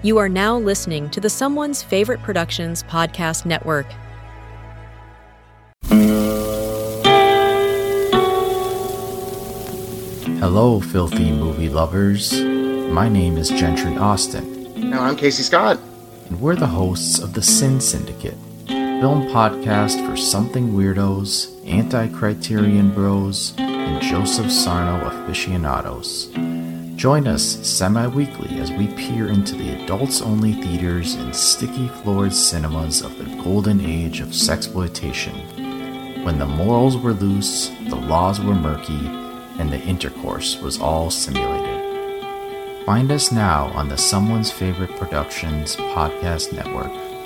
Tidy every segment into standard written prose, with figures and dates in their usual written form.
You are now listening to the Someone's Favorite Productions podcast network. Hello, filthy movie lovers. My name is Gentry Austin. And I'm Casey Scott. And we're the hosts of the Sin Syndicate, film podcast for something weirdos, anti-criterion bros, and Joseph Sarno aficionados. Join us semi-weekly as we peer into the adults-only theaters and sticky-floored cinemas of the golden age of sexploitation, when the morals were loose, the laws were murky, and the intercourse was all simulated. Find us now on the Someone's Favorite Productions podcast network.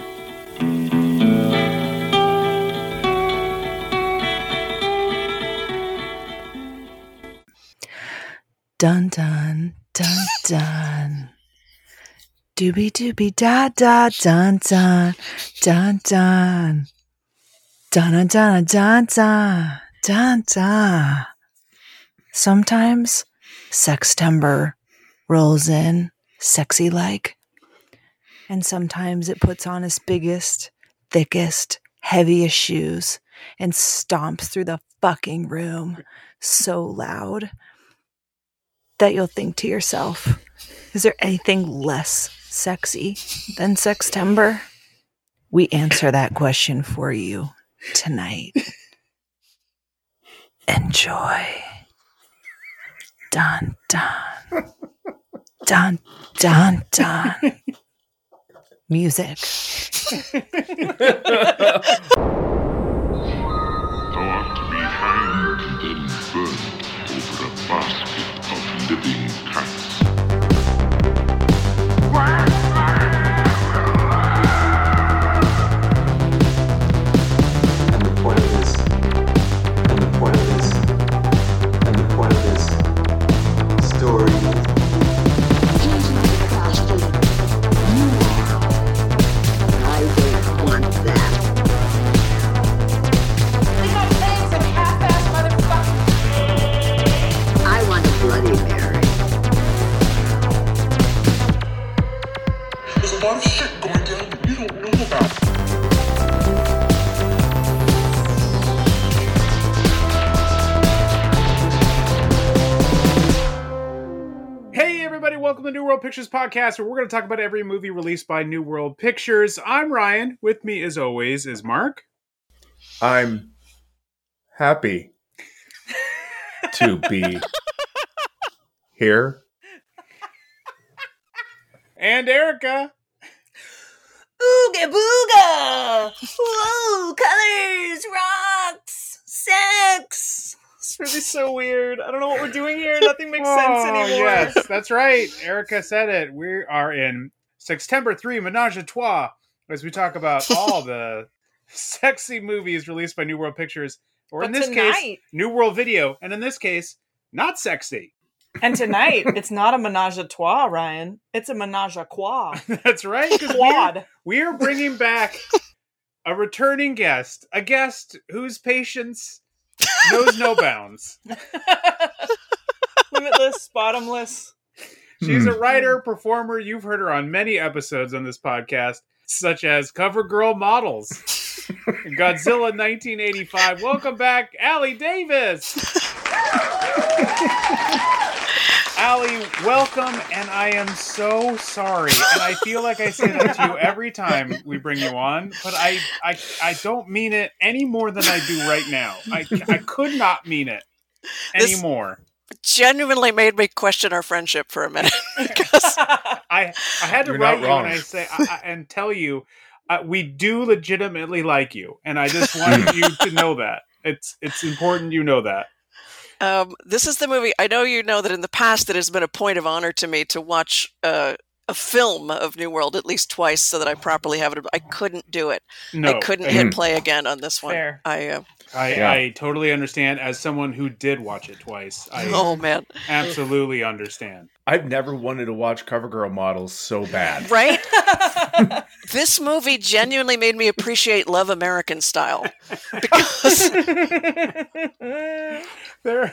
Dun dun dun dun. Doobie doobie da da dun dun dun dun. Dun dun dun dun dun dun. Sometimes Sextember rolls in sexy like, and sometimes it puts on its biggest, thickest, heaviest shoes and stomps through the fucking room so loud that you'll think to yourself, is there anything less sexy than Sextember? We answer that question for you tonight. Enjoy. Dun dun. Dun dun dun. Music. Thou art to be hanged and then burned over a basket of living cats. Welcome to New World Pictures Podcast, where we're going to talk about every movie released by New World Pictures. I'm Ryan. With me, as always, is Mark. I'm happy to be here. And Erica. Ooga booga! Whoa, colors, rocks, sex. It's really so weird. I don't know what we're doing here. Nothing makes sense anymore. Yes, that's right. Erica said it. We are in Sextember 3 Menage a Trois as we talk about all the sexy movies released by New World Pictures. Or in this case, New World Video. And in this case, not sexy. And tonight, it's not a menage a trois, Ryan. It's a menage a quoi. That's right. Quad. We are bringing back a returning guest. A guest whose patience knows no bounds. Limitless, bottomless. She's a writer, performer. You've heard her on many episodes on this podcast, such as Cover Girl Models, Godzilla 1985. Welcome back, Allie Davis. Allie, welcome, and I am so sorry, and I feel like I say that to you every time we bring you on, but I don't mean it any more than I do right now. I could not mean it anymore. This genuinely made me question our friendship for a minute. I had to write you and I say and tell you we do legitimately like you, and I just wanted you to know that. It's important you know that. This is the movie. I know you know that in the past it has been a point of honor to me to watch a film of New World at least twice so that I properly have it. I couldn't do it. No. I couldn't hit play again on this one. Fair. I totally understand. As someone who did watch it twice, I absolutely understand. I've never wanted to watch Cover Girl Models so bad. Right? This movie genuinely made me appreciate Love American Style. Because Now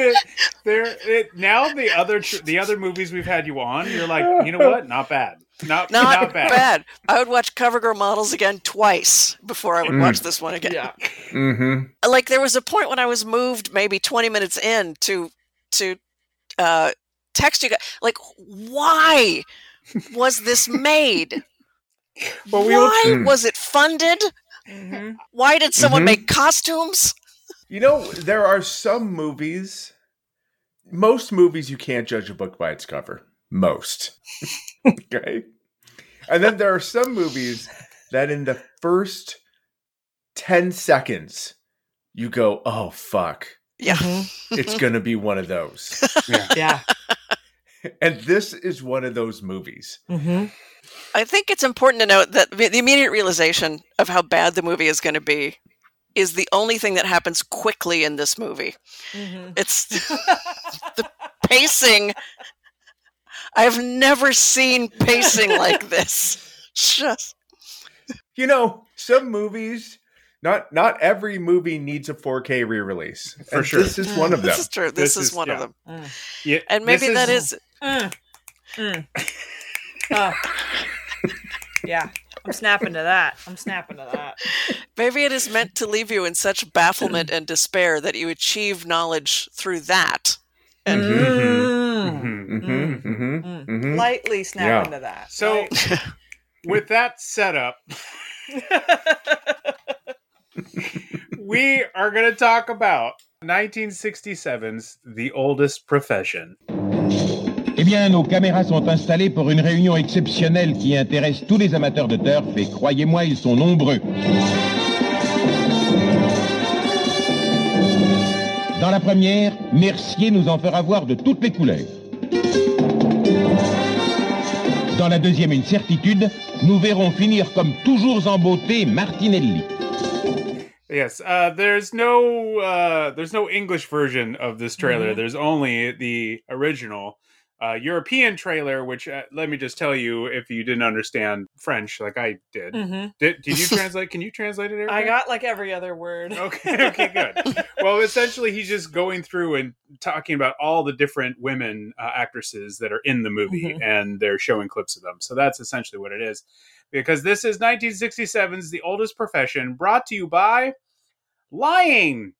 the other movies we've had you on, you're like, you know what? Not bad. Not bad. I would watch CoverGirl Models again twice before I would watch this one again. Yeah. Mm-hmm. Like there was a point when I was moved maybe 20 minutes in to text you guys, like, why was this made? Well, why was it funded? Mm-hmm. Why did someone make costumes? You know, there are some movies, most movies you can't judge a book by its cover. Most. Okay? And then there are some movies that in the first 10 seconds, you go, oh, fuck. Yeah. It's going to be one of those. Yeah. And this is one of those movies. Mm-hmm. I think it's important to note that the immediate realization of how bad the movie is going to be is the only thing that happens quickly in this movie. Mm-hmm. It's the pacing. I've never seen pacing like this. Just, You know, some movies, not every movie needs a 4K re-release. For And sure. This is one of them. this is true. This is one of them. Yeah, And maybe this that is Yeah. I'm snapping to that. maybe it is meant to leave you in such bafflement and despair that you achieve knowledge through that. And Lightly snapping to that. So, with that setup, we are going to talk about 1967's The Oldest Profession. Eh bien, nos caméras sont installées pour une réunion exceptionnelle qui intéresse tous les amateurs de turf et croyez-moi, ils sont nombreux. Dans la première, Mercier nous en fera voir de toutes les couleurs. Dans la deuxième, une certitude, nous verrons finir comme toujours en beauté Martinelli. Yes, there's no English version of this trailer. There's only the original European trailer, which let me just tell you, if you didn't understand French like I did, did you translate? Can you translate it, Erica? I got like every other word. Okay, good. Well, essentially, he's just going through and talking about all the different women actresses that are in the movie, and they're showing clips of them. So that's essentially what it is. Because this is 1967's The Oldest Profession, brought to you by lying.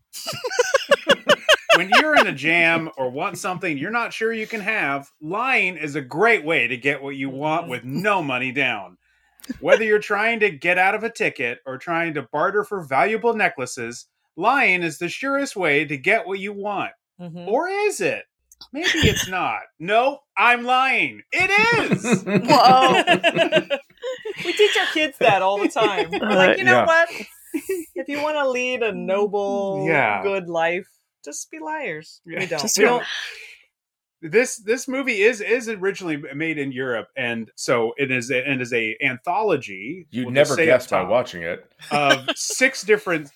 When you're in a jam or want something you're not sure you can have, lying is a great way to get what you want with no money down. Whether you're trying to get out of a ticket or trying to barter for valuable necklaces, lying is the surest way to get what you want. Or is it? Maybe it's not. No, I'm lying. It is. whoa. We teach our kids that all the time. We're like, you know what? If you want to lead a noble, good life, just be liars. We don't. This movie is originally made in Europe, and so it is a anthology. You'd never guess by watching it. Of six different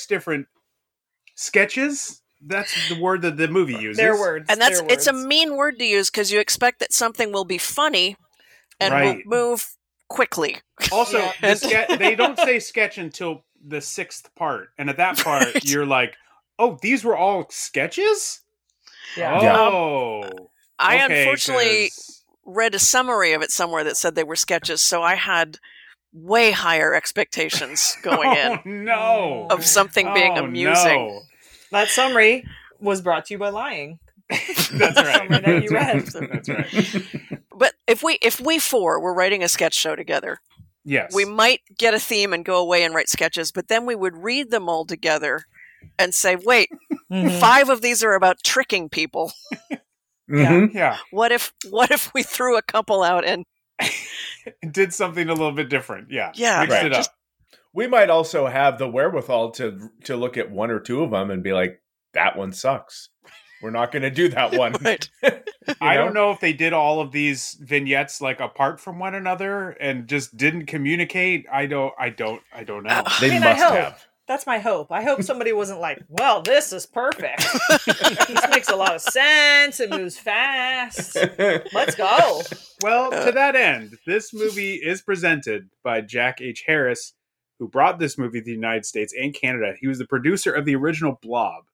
sketches. That's the word that the movie uses. Their words. And it's a mean word to use because you expect that something will be funny and will move quickly. Also, they don't say sketch until the sixth part, and at that part, you're like, "Oh, these were all sketches." Yeah. Oh, I unfortunately read a summary of it somewhere that said they were sketches, so I had way higher expectations going in. No, of something being amusing. No. That summary was brought to you by lying. That's right. Summary that you read. That's right. But if we four were writing a sketch show together, yes, we might get a theme and go away and write sketches, but then we would read them all together and say, wait, 5 of these are about tricking people. Yeah. What if we threw a couple out and did something a little bit different? Yeah. Yeah. Mixed it up. We might also have the wherewithal to look at one or two of them and be like, that one sucks. We're not going to do that one. Right. I don't know if they did all of these vignettes like apart from one another and just didn't communicate. I don't know. They must have. That's my hope. I hope somebody wasn't like, well, this is perfect. This makes a lot of sense. It moves fast. Let's go. Well, to that end, this movie is presented by Jack H. Harris, who brought this movie to the United States and Canada. He was the producer of the original Blob.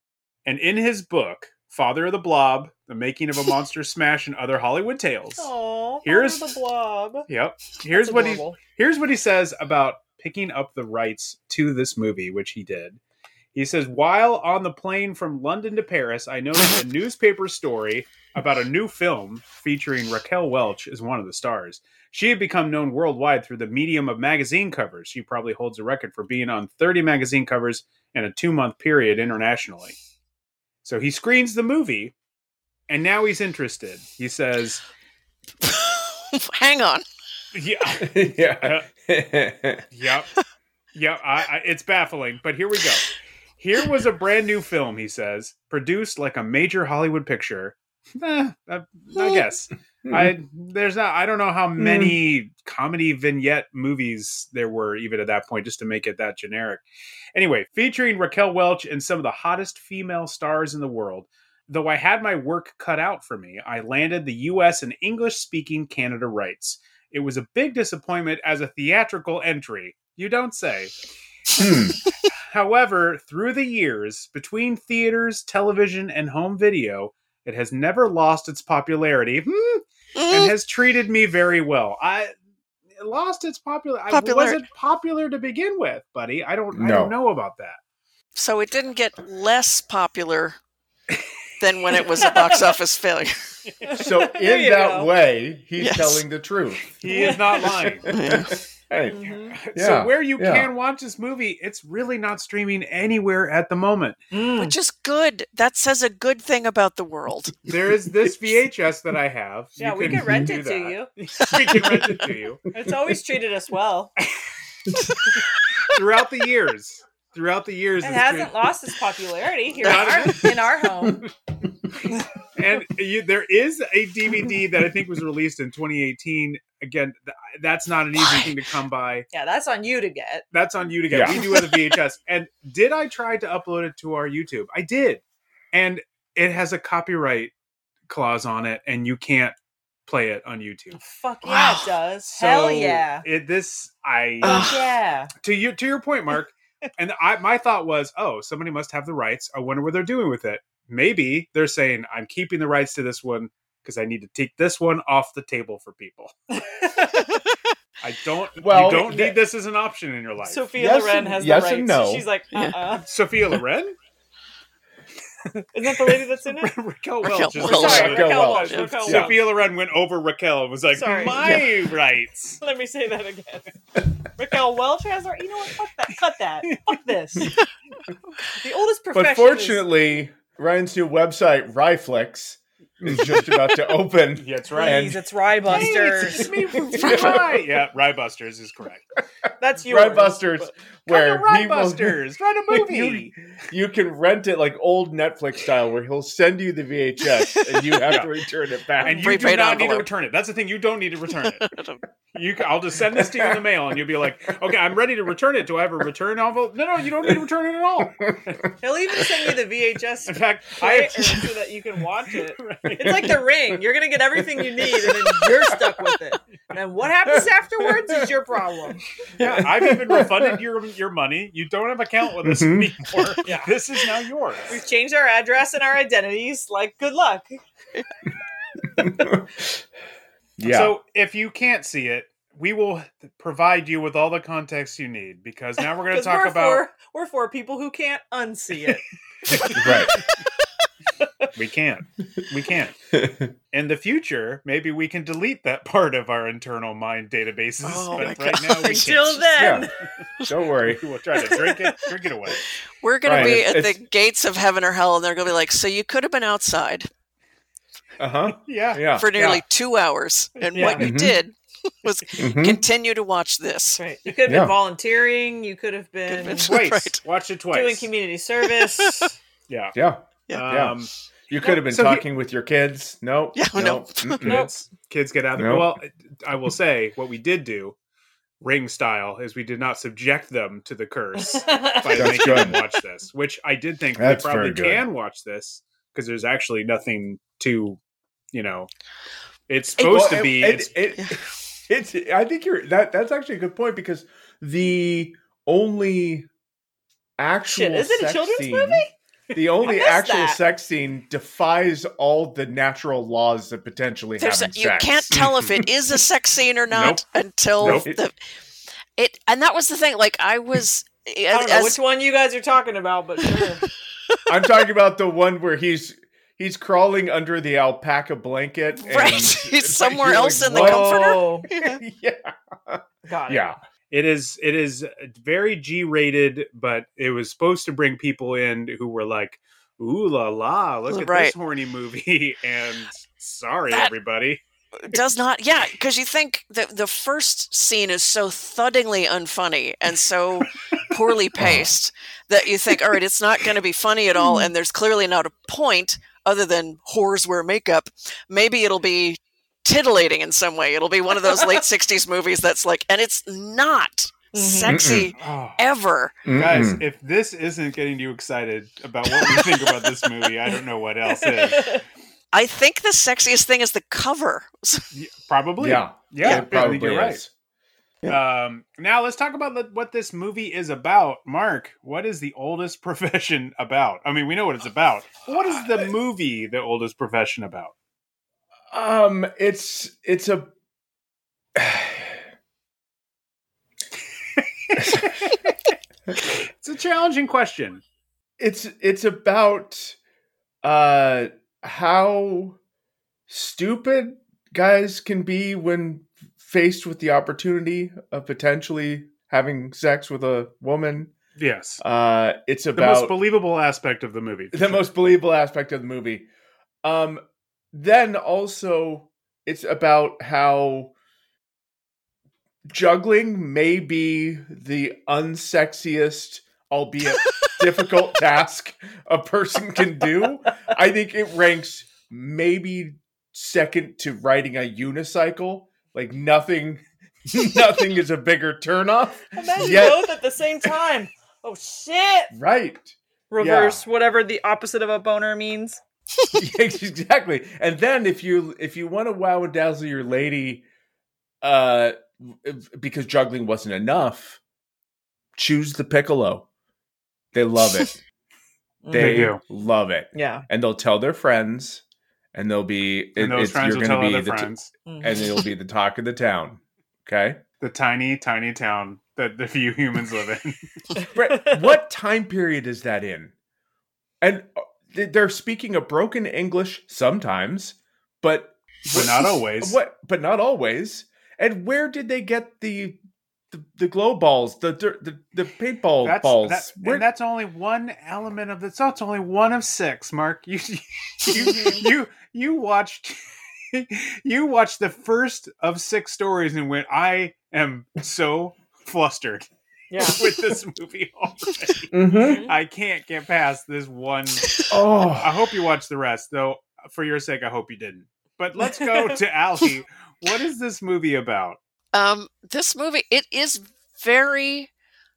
And in his book, Father of the Blob, The Making of a Monster Smash and Other Hollywood Tales. Oh, here's the Blob. Yep. Here's what he says about picking up the rights to this movie, which he did. He says, while on the plane from London to Paris, I noticed a newspaper story about a new film featuring Raquel Welch as one of the stars. She had become known worldwide through the medium of magazine covers. She probably holds a record for being on 30 magazine covers in a 2-month period internationally. So he screens the movie, and now he's interested. He says, hang on. Yeah. Yep. It's baffling, but here we go. Here was a brand new film, he says, produced like a major Hollywood picture. I guess. I don't know how many comedy vignette movies there were even at that point, just to make it that generic. Anyway, featuring Raquel Welch and some of the hottest female stars in the world. Though I had my work cut out for me, I landed the US and English-speaking Canada rights. It was a big disappointment as a theatrical entry. You don't say. However, through the years, between theaters, television, and home video, it has never lost its popularity and has treated me very well. It lost its popularity. Was it popular to begin with, buddy? I don't know about that. So it didn't get less popular than when it was a box office failure. So in that way, he's telling the truth. He is not lying. Hey. So where you can watch this movie, it's really not streaming anywhere at the moment. Which is good. That says a good thing about the world. There is this VHS that I have. Yeah, we can rent it to you. We can rent it to you. It's always treated us well. Throughout the years. It hasn't lost its popularity here in our home. And there is a DVD that I think was released in 2018. Again, that's not an easy thing to come by. Yeah, that's on you to get. Yeah. We do have a VHS. And did I try to upload it to our YouTube? I did. And it has a copyright clause on it, and you can't play it on YouTube. Fuck yeah, it does. So hell yeah. Yeah. To your point, Mark, and my thought was, somebody must have the rights. I wonder what they're doing with it. Maybe they're saying, I'm keeping the rights to this one because I need to take this one off the table for people. You don't need this as an option in your life. Sophia Loren has the rights. And no. She's like, Sophia Loren? Isn't that the lady that's in it? Raquel Welch. Raquel Welch. Sophia Loren went over Raquel and was like, my rights. Let me say that again. Raquel Welch has her. You know what? Fuck that. Cut that. Fuck this. The oldest profession. But fortunately, Ryan's new website, Ryflix, is just about to open. Yeah, that's right. Please, it's Rybusters. Yeah, Rybusters is correct. That's yours. Rybusters, where Rybusters, run a movie. You can rent it like old Netflix style, where he'll send you the VHS and you have to return it back. And you do not need to return it. That's the thing. You don't need to return it. I'll just send this to you in the mail, and you'll be like, okay, I'm ready to return it. Do I have a return envelope? No, you don't need to return it at all. He'll even send you the VHS in fact, so that you can watch it. Right. It's like The Ring. You're going to get everything you need, and then you're stuck with it. And then what happens afterwards is your problem. Yeah, I've even refunded your money. You don't have an account with us anymore. Yeah. This is now yours. We've changed our address and our identities. Like, good luck. Yeah. So if you can't see it, we will provide you with all the context you need, because now we're going to talk about... We're for people who can't unsee it. Right. We can't. In the future, maybe we can delete that part of our internal mind databases. But right now, we Until then. Yeah. Don't worry. We'll try to drink it away. We're going to be at the gates of heaven or hell, and they're going to be like, so you could have been outside. Yeah. For nearly 2 hours. And what you did was continue to watch this. Right. You could have been volunteering. You could have been twice. Watch it twice. Doing community service. Yeah. You could have been talking with your kids. Nope. Kids get out of there. Well, I will say what we did do, Ring style, is we did not subject them to the curse by making them watch this, which I did think they probably can watch this, because there's actually nothing to, it's supposed to be. I think that's actually a good point, because the only actual is it a children's movie? The only actual sex scene defies all the natural laws of potentially having sex. You can't tell if it is a sex scene or not until it. And that was the thing. Like I don't know which one you guys are talking about, but sure. I'm talking about the one where he's crawling under the alpaca blanket. Right. He's somewhere else in the comforter. Yeah. Got it. Yeah. It is very G-rated, but it was supposed to bring people in who were like, ooh la la, look at this horny movie. And sorry, everybody. Does not, because you think that the first scene is so thuddingly unfunny and so poorly paced that you think, all right, it's not going to be funny at all, and there's clearly not a point other than whores wear makeup. Maybe it'll be titillating in some way. It'll be one of those late 60s movies that's like, and it's not sexy ever. Guys, if this isn't getting you excited about what we think about this movie, I don't know what else is. I think the sexiest thing is the cover. Probably. Yeah, I think you're right. Yeah. Now let's talk about what this movie is about. Mark, what is The Oldest Profession about? I mean, we know what it's about. What is the movie The Oldest Profession about? It's a it's a challenging question. It's about how stupid guys can be when faced with the opportunity of potentially having sex with a woman. Yes. It's about the most believable aspect of the movie. Most believable aspect of the movie. Then also it's about how juggling may be the unsexiest, albeit difficult task a person can do. I think it ranks maybe second to riding a unicycle. Like nothing is a bigger turnoff. Imagine both at the same time. Oh shit! Right. Reverse whatever the opposite of a boner means. Exactly. And then if you want to wow and dazzle your lady, because juggling wasn't enough, choose the piccolo. They love it. They love it. Yeah. And they'll tell their friends, and they'll be those friends will tell other friends, and it'll be the talk of the town. Okay. The tiny town that the few humans live in. Brett, what time period is that in? And they're speaking a broken English sometimes, but not always. But not always. And where did they get the glow balls, the paintball balls? And that's only one element of this. That's only one of six. Mark, you watched the first of six stories and went, I am so flustered. Yeah. With this movie already. Mm-hmm. I can't get past this one. Oh, I hope you watched the rest, though. For your sake, I hope you didn't. But let's go to Allie. What is this movie about? This movie, it is very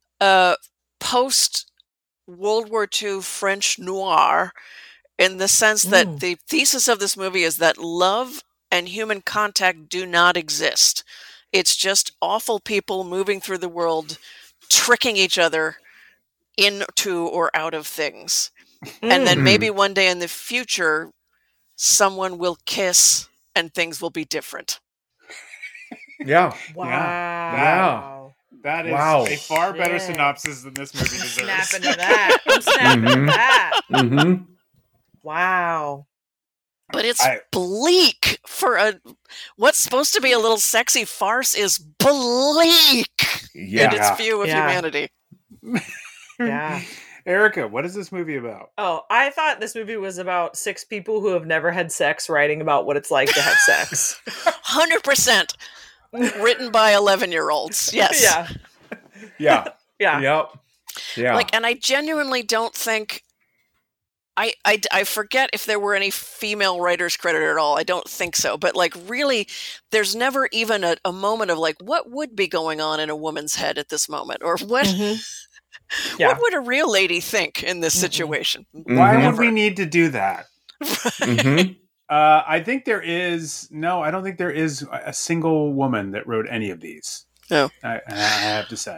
post World War II French noir, in the sense that the thesis of this movie is that love and human contact do not exist. It's just awful people moving through the world, tricking each other into or out of things. And then maybe one day in the future, someone will kiss and things will be different. Yeah. Wow. That is a far better synopsis than this movie deserves. I'm snapping to that. Mm-hmm. Mm-hmm. Wow. But it's bleak for what's supposed to be a little sexy farce is bleak in its view of humanity. Yeah. Erica, what is this movie about? Oh, I thought this movie was about six people who have never had sex writing about what it's like to have sex. 100%. Written by 11-year-olds. Yes. Yeah. Yeah. Yep. Yeah. Like, and I genuinely don't think I forget if there were any female writers credited at all. I don't think so. But like, really, there's never even a moment of like, what would be going on in a woman's head at this moment? Or what what would a real lady think in this situation? Why would we need to do that? Mm-hmm. I think there is I don't think there is a single woman that wrote any of these. No. I have to say.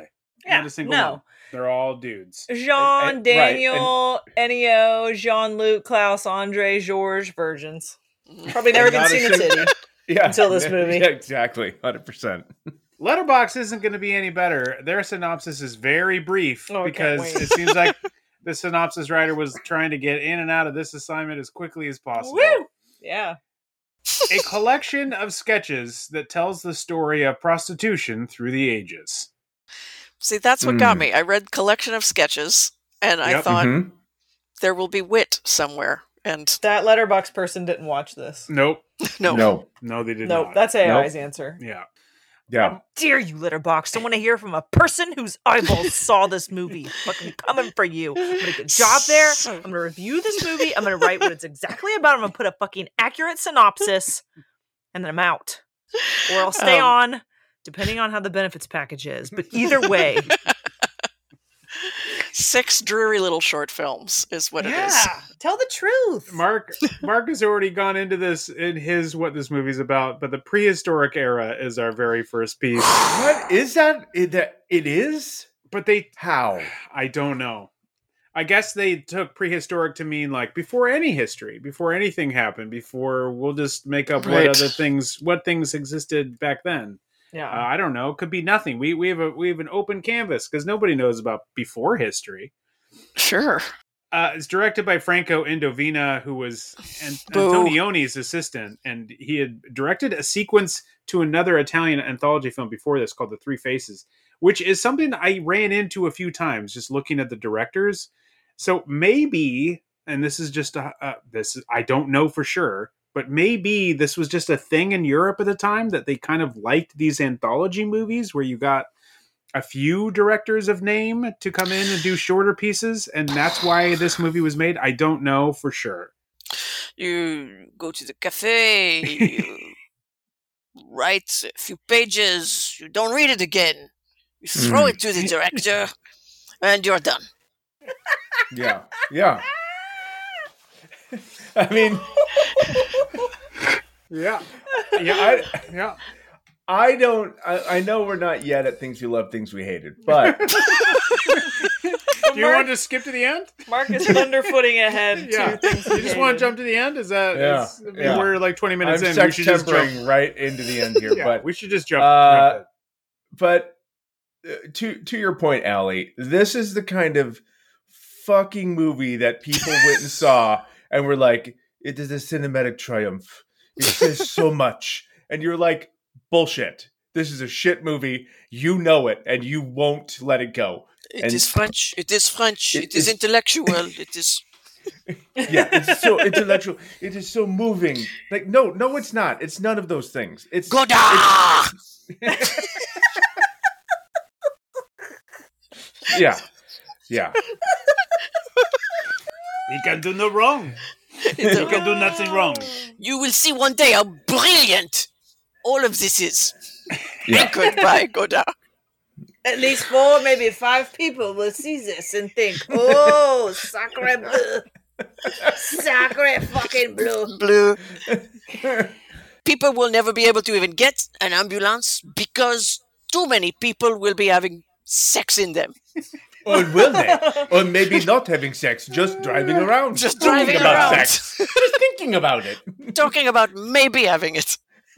Yeah, Not a single one. They're all dudes. Jean, Daniel, Ennio, Jean-Luc, Klaus, Andre, Georges, virgins. Probably never even seen a titty until this movie. Yeah, exactly. 100%. Letterboxd isn't going to be any better. Their synopsis is very brief because it seems like the synopsis writer was trying to get in and out of this assignment as quickly as possible. Woo! Yeah. A collection of sketches that tells the story of prostitution through the ages. See, that's what got me. I read collection of sketches, and I thought there will be wit somewhere. And that Letterboxd person didn't watch this. Nope. No, they did not. That's AI's answer. Yeah. How dare you, Letterboxd? I want to hear from a person whose eyeballs saw this movie. Fucking coming for you. I'm going to get a job there. I'm going to review this movie. I'm going to write what it's exactly about. I'm going to put a fucking accurate synopsis, and then I'm out. Or I'll stay on, depending on how the benefits package is. But either way. 6 dreary little short films is what it is. Tell the truth. Mark has already gone into this in his what this movie's about, but the prehistoric era is our very first piece. What is that? It is? But how? I don't know. I guess they took prehistoric to mean like before any history, before anything happened, before we'll just make up what things existed back then. Yeah, I don't know. Could be nothing. We have an open canvas because nobody knows about before history. Sure. It's directed by Franco Indovina, who was Antonioni's assistant, and he had directed a sequence to another Italian anthology film before this called The Three Faces, which is something I ran into a few times just looking at the directors. So maybe, and this is just I don't know for sure. But maybe this was just a thing in Europe at the time that they kind of liked these anthology movies where you got a few directors of name to come in and do shorter pieces. And that's why this movie was made. I don't know for sure. You go to the cafe, you write a few pages, you don't read it again. You throw it to the director and you're done. Yeah. I mean... I know we're not yet at things we love, things we hated, but do you want to skip to the end? Mark is underfooting ahead. Yeah, you just want to jump to the end? Is that? We're like 20 minutes in. We should just jump right into the end here, but we should just jump. But to your point, Allie, this is the kind of fucking movie that people went and saw and were like, it is a cinematic triumph. It says so much. And you're like, bullshit. This is a shit movie. You know it, and you won't let it go. It is French. It is French. It is intellectual. It is... Yeah, it's so intellectual. It is so moving. Like, no, it's not. It's none of those things. It's Godard! Yeah. He can do no wrong. He can do nothing wrong. You will see one day how brilliant all of this is. Yeah. Goodbye, Godard. At least 4, maybe 5 people will see this and think, oh, sacre bleu. Sacre fucking bleu. People will never be able to even get an ambulance because too many people will be having sex in them. Or will they? Or maybe not having sex, just driving around. Just driving around. Sex. Just thinking about it. Talking about maybe having it.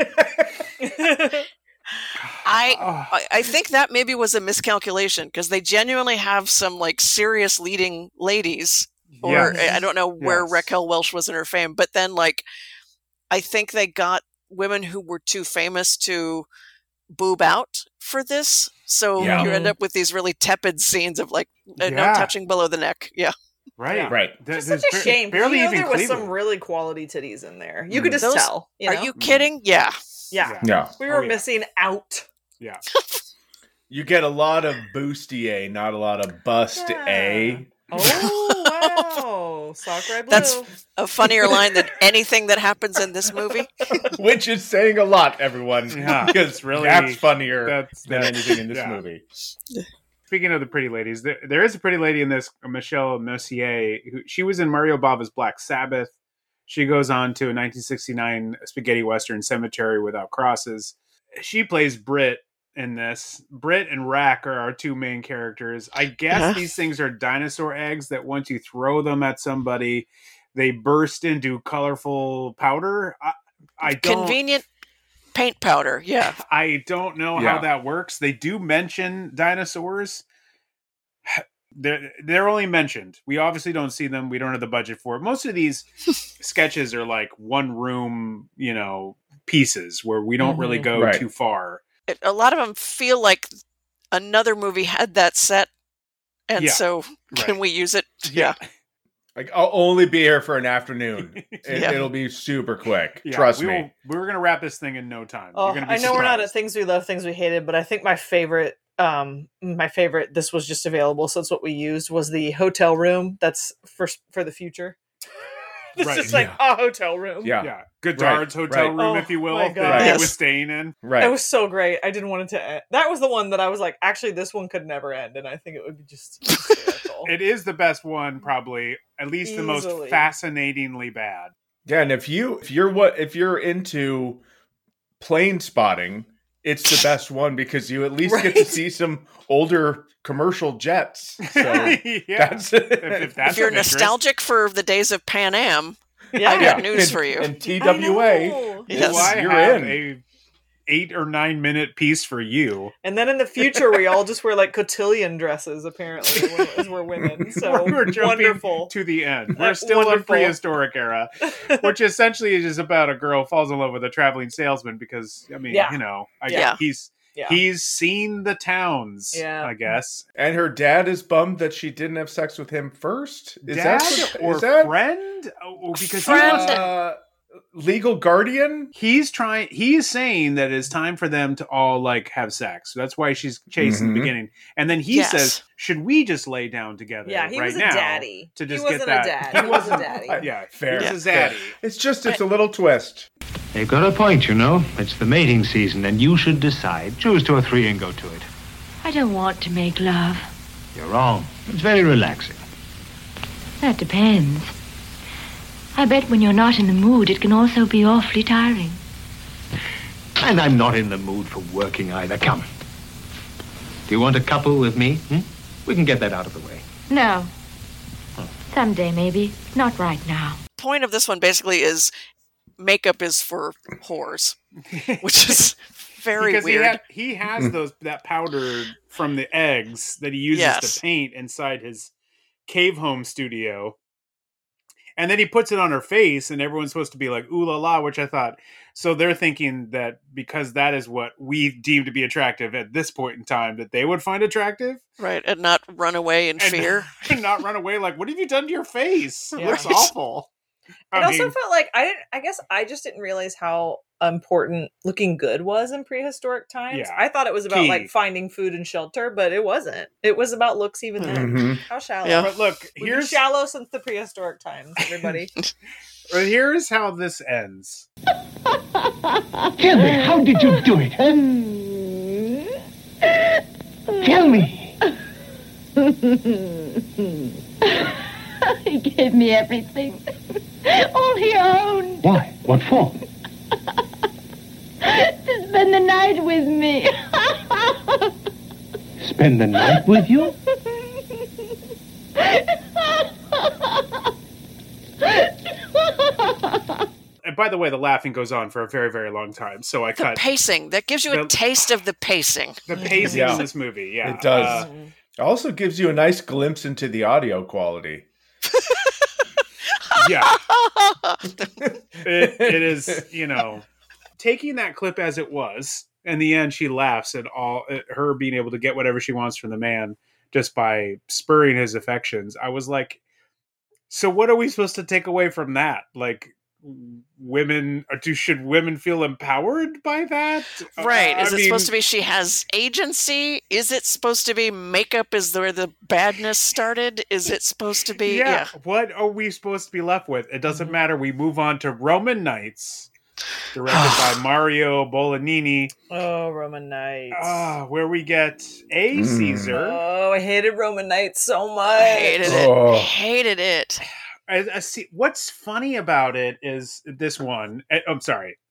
I think that maybe was a miscalculation because they genuinely have some like serious leading ladies. Or I don't know where Raquel Welch was in her fame, but then like I think they got women who were too famous to boob out for this. So you end up with these really tepid scenes of like no touching below the neck. Yeah. Right. It's such a shame. Barely even there was some really quality titties in there. You could just tell. Are you kidding? Yeah. We were missing out. Yeah. You get a lot of bustier, not a lot of bust A. Oh, wow. Sacre bleu. That's a funnier line than anything that happens in this movie. Which is saying a lot, everyone. Yeah, because really, that's funnier than anything in this movie. Speaking of the pretty ladies, there is a pretty lady in this, Michelle Mercier. She was in Mario Bava's Black Sabbath. She goes on to a 1969 spaghetti western, Cemetery Without Crosses. She plays Brit, in this. Britt and Rack are our two main characters. I guess these things are dinosaur eggs that once you throw them at somebody, they burst into colorful powder. I don't, Convenient paint powder, yeah. I don't know how that works. They do mention dinosaurs. They're only mentioned. We obviously don't see them. We don't have the budget for it. Most of these sketches are like one room, pieces where we don't really go too far. A lot of them feel like another movie had that set, and so can we use it? Yeah. Like, I'll only be here for an afternoon. It'll be super quick. Trust me. We're going to wrap this thing in no time. Oh, I know we're not at things we love, things we hated, but I think my favorite, this was just available, so it's what we used, was the hotel room that's for the future. It's just like a hotel room. Yeah. Godard's hotel room, if you will, that he was staying in. Right. It was so great. I didn't want it to end. That was the one that I was like, actually, this one could never end, and I think it would be just hysterical. It is the best one, probably. At least the most fascinatingly bad. Yeah, and if you're into plane spotting, it's the best one because you at least get to see some older commercial jets. So if you're nostalgic for the days of Pan Am, I got news for you. And TWA, you're in. A 8 or 9 minute piece for you. And then in the future, we all just wear like cotillion dresses, apparently, as we're women. So we're wonderful. To the end. We're still in prehistoric era, which essentially is just about a girl falls in love with a traveling salesman because, he's seen the towns, I guess. And her dad is bummed that she didn't have sex with him first. Is dad that friend? Because friend. Legal guardian? He's saying that it's time for them to all like have sex. So that's why she's chasing in the beginning. And then he says, should we just lay down together he right was a now daddy. To just he wasn't get that? A dad. He was a daddy. Yeah, fair. He's a zaddy. It's a little twist. They've got a point, It's the mating season, and you should decide. Choose 2 or 3 and go to it. I don't want to make love. You're wrong. It's very relaxing. That depends. I bet when you're not in the mood, it can also be awfully tiring. And I'm not in the mood for working either. Come. Do you want a couple with me? We can get that out of the way. No. Someday, maybe. Not right now. Point of this one basically is makeup is for whores, which is very weird. He has that powder from the eggs that he uses to paint inside his cave home studio. And then he puts it on her face, and everyone's supposed to be like, ooh la la, which I thought. So they're thinking that because that is what we deem to be attractive at this point in time, that they would find attractive. Right, and not run away in fear. And not run away like, what have you done to your face? It looks awful. It also felt like, I guess I just didn't realize how important looking good was in prehistoric times. Yeah. I thought it was about like finding food and shelter, but it wasn't. It was about looks even then. How shallow. Yeah. But look, We've been shallow since the prehistoric times, everybody. Here's how this ends. Tell me, how did you do it? Tell me. He gave me everything. All he owned. Why? What for? To spend the night with me. Spend the night with you? And by the way, the laughing goes on for a very, very long time. So the pacing. That gives you a taste of the pacing. The pacing in this movie, It does. It also gives you a nice glimpse into the audio quality. Yeah. It is, taking that clip as it was. In the end, she laughs at her being able to get whatever she wants from the man just by spurring his affections. I was like, so what are we supposed to take away from that? Like, should women feel empowered by that? Right. Is it supposed to be she has agency? Is it supposed to be makeup is where the badness started? Is it supposed to be? Yeah. What are we supposed to be left with? It doesn't matter. We move on to Roman Nights, directed by Mario Bolognini. Oh, Roman Nights. Where we get a Caesar. Oh, I hated Roman Nights so much. I hated it. Hated it. What's funny about it is this one. I'm sorry.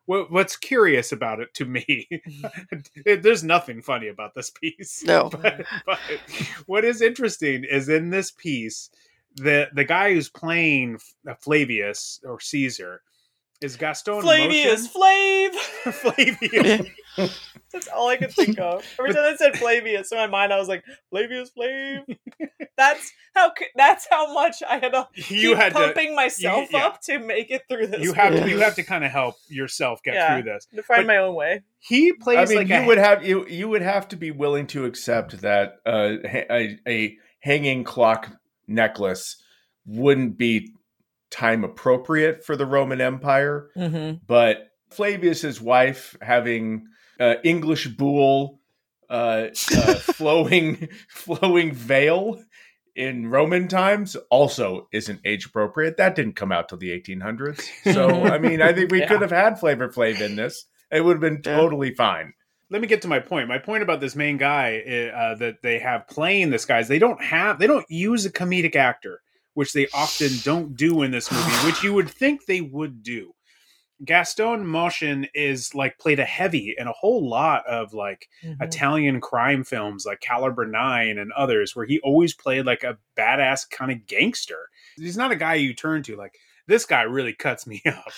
what's curious about it to me, there's nothing funny about this piece. No. But what is interesting is in this piece, the guy who's playing Flavius or Caesar is Gaston Flavius, Flavius. That's all I could think of. Every time I said Flavius in my mind, I was like, Flavius, Flav. That's how much I had to keep pumping myself up to make it through this. You have to kind of help yourself get through this. To find my own way. He plays you would have to be willing to accept that a hanging clock necklace wouldn't be time appropriate for the Roman Empire, but Flavius's wife having English buhl flowing veil in Roman times also isn't age appropriate. That didn't come out till the 1800s. So I mean, I think we could have had Flavor Flav in this. It would have been totally fine. Let me get to my point. My point about this main guy that they have playing this guy is they don't use a comedic actor, which they often don't do in this movie, which you would think they would do. Gaston Motion is like played a heavy in a whole lot of like Italian crime films like Caliber 9 and others, where he always played like a badass kind of gangster. He's not a guy you turn to like, this guy really cuts me up.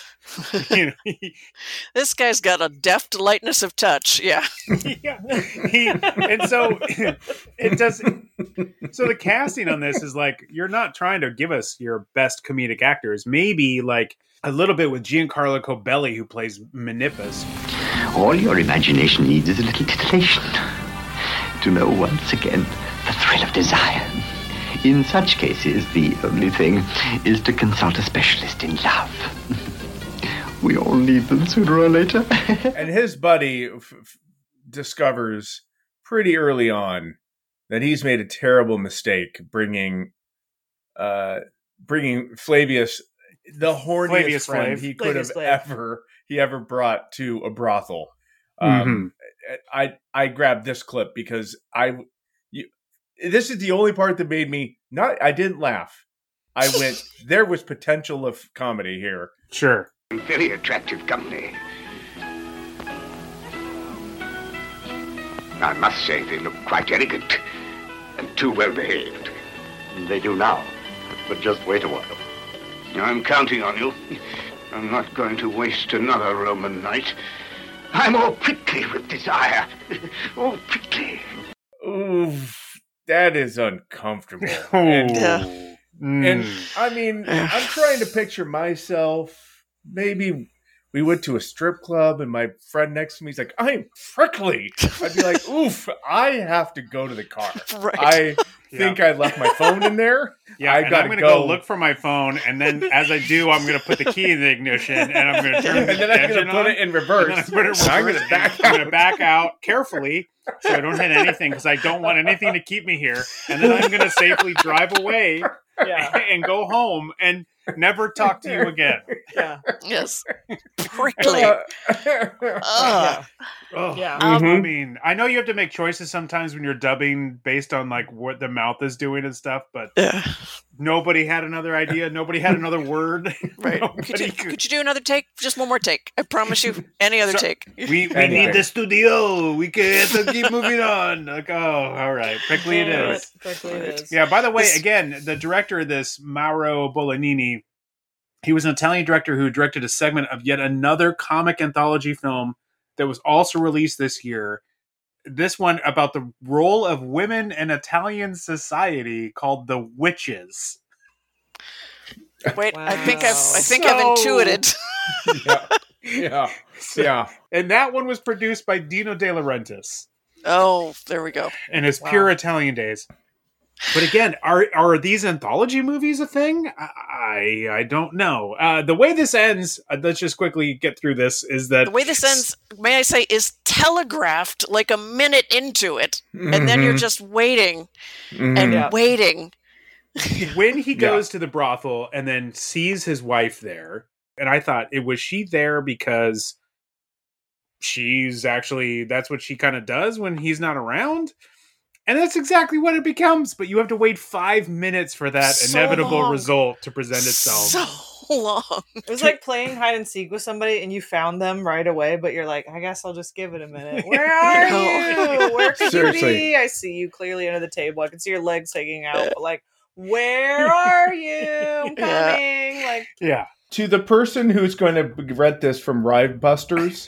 This guy's got a deft lightness of touch. Yeah. And so it does. So the casting on this is like, you're not trying to give us your best comedic actors. Maybe like a little bit with Giancarlo Cobelli, who plays Menippus. All your imagination needs is a little titillation to know once again the thrill of desire. In such cases, the only thing is to consult a specialist in love. We all need them sooner or later. And his buddy discovers pretty early on that he's made a terrible mistake bringing Flavius, the horniest friend he could have ever brought to a brothel. I grabbed this clip because this is the only part that made me I didn't laugh. I went, there was potential of comedy here. Sure. Very attractive company. I must say they look quite elegant and too well behaved. They do now, but just wait a while. I'm counting on you. I'm not going to waste another Roman night. I'm all prickly with desire. All prickly. Ooh, that is uncomfortable. And I mean, I'm trying to picture myself. Maybe we went to a strip club and my friend next to me is like, I'm prickly. I'd be like, oof, I have to go to the car. Right. I think I left my phone in there. Yeah, I'm going to go look for my phone, and then as I do, I'm going to put the key in the ignition, and I'm going to turn and then I'm going to put it in reverse. I'm going to back out carefully so I don't hit anything, because I don't want anything to keep me here. And then I'm going to safely drive away and go home and never talk to you again. Yeah. Yes. Prickly. I mean, I know you have to make choices sometimes when you're dubbing based on like what the mouth is doing and stuff, but nobody had another idea. Nobody had another word. Right. Could you do another take? Just one more take. I promise you. Any other take. We need the studio. We can't keep moving on. Like, all right. Prickly it is. Prickly it is. Yeah, by the way, again, the director of this, Mauro Bolognini, he was an Italian director who directed a segment of yet another comic anthology film that was also released this year. This one about the role of women in Italian society called The Witches. Wait, wow. I think I've intuited. Yeah. And that one was produced by Dino De Laurentiis. Oh, there we go. In his pure Italian days. But again, are these anthology movies a thing? I don't know. The way this ends, let's just quickly get through this, is that... The way this ends, may I say, is telegraphed like a minute into it. And then you're just waiting and waiting. When he goes to the brothel and then sees his wife there, and I thought, was she there because that's what she kind of does when he's not around? And that's exactly what it becomes, but you have to wait 5 minutes for that inevitable result to present itself. So long. It was like playing hide and seek with somebody and you found them right away, but you're like, I guess I'll just give it a minute. Where are you? Where could you be? I see you clearly under the table. I can see your legs hanging out, but like, where are you? I'm coming. Yeah. Like, yeah. To the person who's going to rent this from Ride Busters,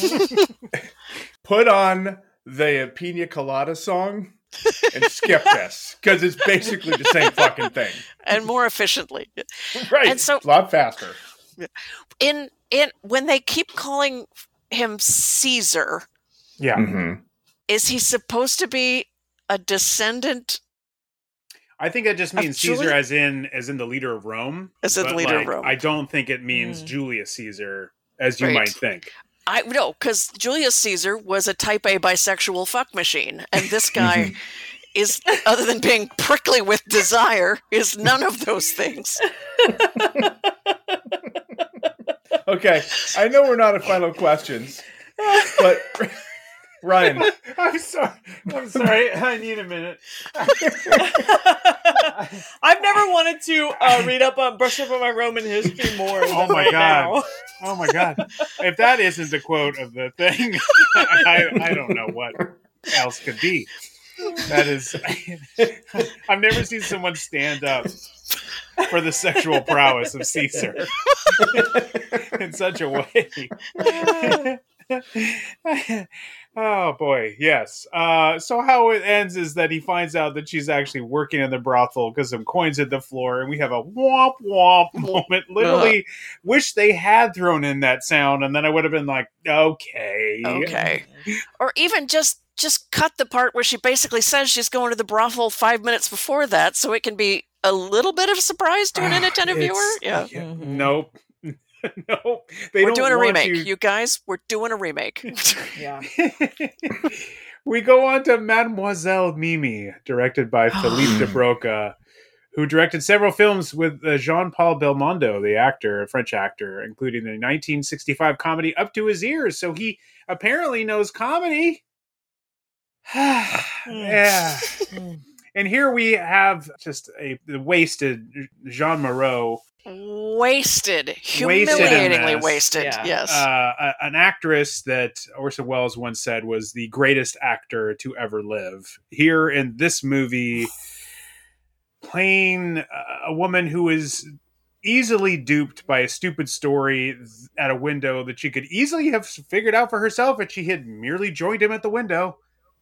put on the Pina Colada song and skip this, because it's basically the same fucking thing. And more efficiently. Right. And so, a lot faster. In when they keep calling him Caesar, Yeah. Mm-hmm. is he supposed to be a descendant? I think it just means Caesar as in the leader of Rome. As in the leader of Rome. I don't think it means Julius Caesar, as you might think. I know, because Julius Caesar was a type A bisexual fuck machine, and this guy is, other than being prickly with desire, is none of those things. Okay, I know we're not at final questions, but Ryan. I'm sorry. I need a minute. I've never wanted to brush up on my Roman history more. Oh my god! Oh my god! If that isn't the quote of the thing, I don't know what else could be. That is, I've never seen someone stand up for the sexual prowess of Caesar in such a way. Oh boy, yes. So how it ends is that he finds out that she's actually working in the brothel because some coins hit the floor, and we have a womp womp moment. Literally, wish they had thrown in that sound, and then I would have been like, okay, or even just cut the part where she basically says she's going to the brothel 5 minutes before that, so it can be a little bit of a surprise to an inattentive viewer. Yeah. Nope. No, we're doing a remake, you guys. We're doing a remake. Yeah. We go on to Mademoiselle Mimi, directed by Philippe de Broca, who directed several films with Jean-Paul Belmondo, the actor, a French actor, including the 1965 comedy Up to His Ears. So he apparently knows comedy. Yeah. And here we have just the wasted Jean Moreau. Humiliatingly wasted. Yeah. Yes. An actress that Orson Welles once said was the greatest actor to ever live. Here in this movie, playing a woman who is easily duped by a stupid story at a window that she could easily have figured out for herself if she had merely joined him at the window.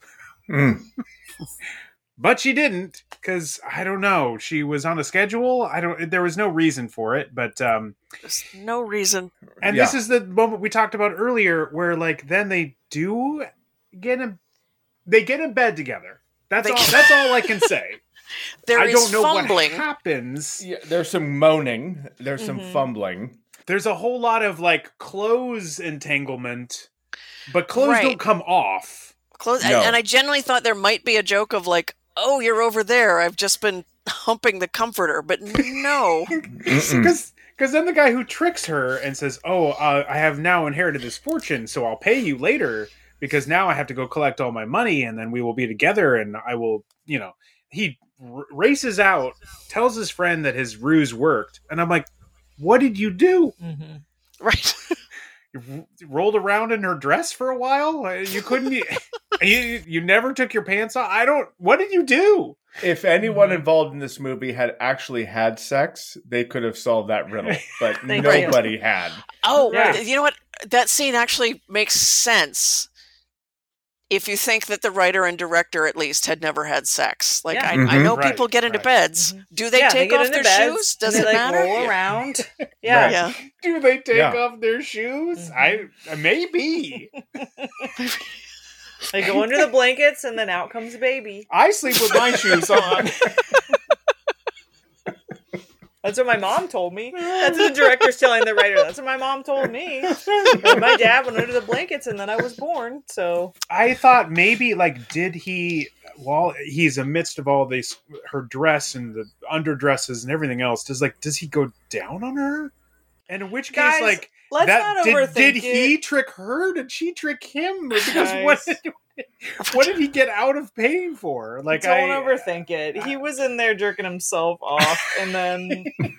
But she didn't, because I don't know. She was on a schedule. There was no reason for it, but there's no reason. And this is the moment we talked about earlier, where like then they do get in bed together. That's all I can say. I don't know fumbling. What happens. Yeah, there's some moaning. There's some fumbling. There's a whole lot of like clothes entanglement, but clothes don't come off. No. And I genuinely thought there might be a joke of like, oh, you're over there. I've just been humping the comforter, but no. Because then the guy who tricks her and says, oh, I have now inherited this fortune, so I'll pay you later because now I have to go collect all my money and then we will be together and I will, he races out, tells his friend that his ruse worked. And I'm like, what did you do? Mm-hmm. Right. You rolled around in her dress for a while? You couldn't... You never took your pants off? What did you do? If anyone involved in this movie had actually had sex, they could have solved that riddle. But nobody had. Oh, yeah. You know what? That scene actually makes sense. If you think that the writer and director, at least, had never had sex. Like, I know people get into beds. Do they take off their shoes? Does it matter? Roll around. Yeah. Do they take off their shoes? Maybe. They go under the blankets and then out comes baby. I sleep with my shoes on. That's what my mom told me. That's what the director's telling the writer. That's what my mom told me. My dad went under the blankets and then I was born. So I thought maybe did he, while he's amidst of all this, her dress and the underdresses and everything else, does he go down on her? And in which case, let's not overthink did he trick her? Did she trick him? Because what did he get out of paying for? Don't overthink it. He was in there jerking himself off, and then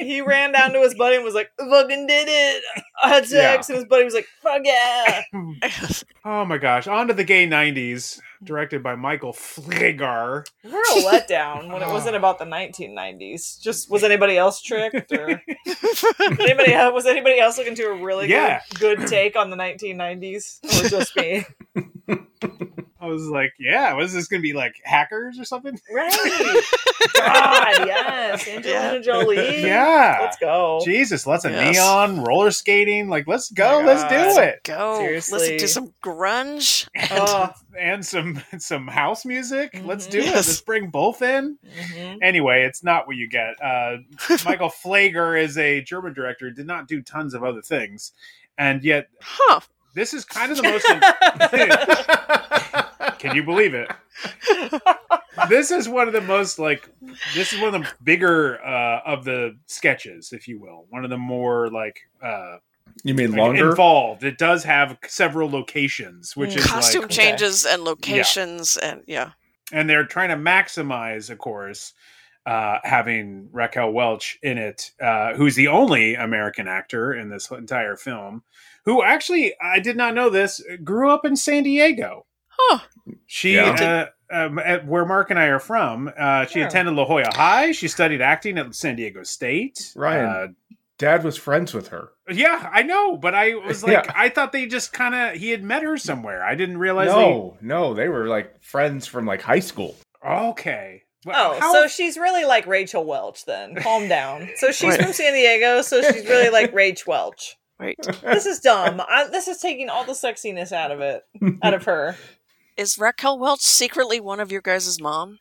he ran down to his buddy and was like, "I fucking did it. I had sex." And his buddy was like, "Fuck yeah." Oh my gosh. On to the gay 90s, directed by Michael Flegar. We're a letdown when it wasn't about the 1990s. Just, was anybody else tricked? Or was anybody else looking to a really good take on the 1990s? Or just me? I was like, what is this going to be, like hackers or something? Right. God, yes. Angelina Jolie. Yeah. Let's go. Jesus, lots of neon, roller skating. Like, let's go. Let's do it. Go. Seriously. Listen to some grunge. And some house music. Let's do it. Let's bring both in. Anyway, it's not what you get. Michael Flegar is a German director who did not do tons of other things. And yet, this is kind of the most... Can you believe it? This is one of the most, this is one of the bigger of the sketches, if you will. One of the more, you mean longer? Involved. It does have several locations, which is costume changes and locations, and and they're trying to maximize, of course, having Raquel Welch in it, who's the only American actor in this entire film, who actually, I did not know this, grew up in San Diego. Huh. She, at where Mark and I are from, she attended La Jolla High. She studied acting at San Diego State. Ryan, Dad was friends with her. Yeah, I know, but I was like, I thought they just he had met her somewhere. I didn't realize. No, they were friends from high school. Okay. Well, so she's really like Rachel Welch then. Calm down. So she's from San Diego, so she's really like Rach Welch. Right. This is dumb. This is taking all the sexiness out of her. Is Raquel Welch secretly one of your guys' mom?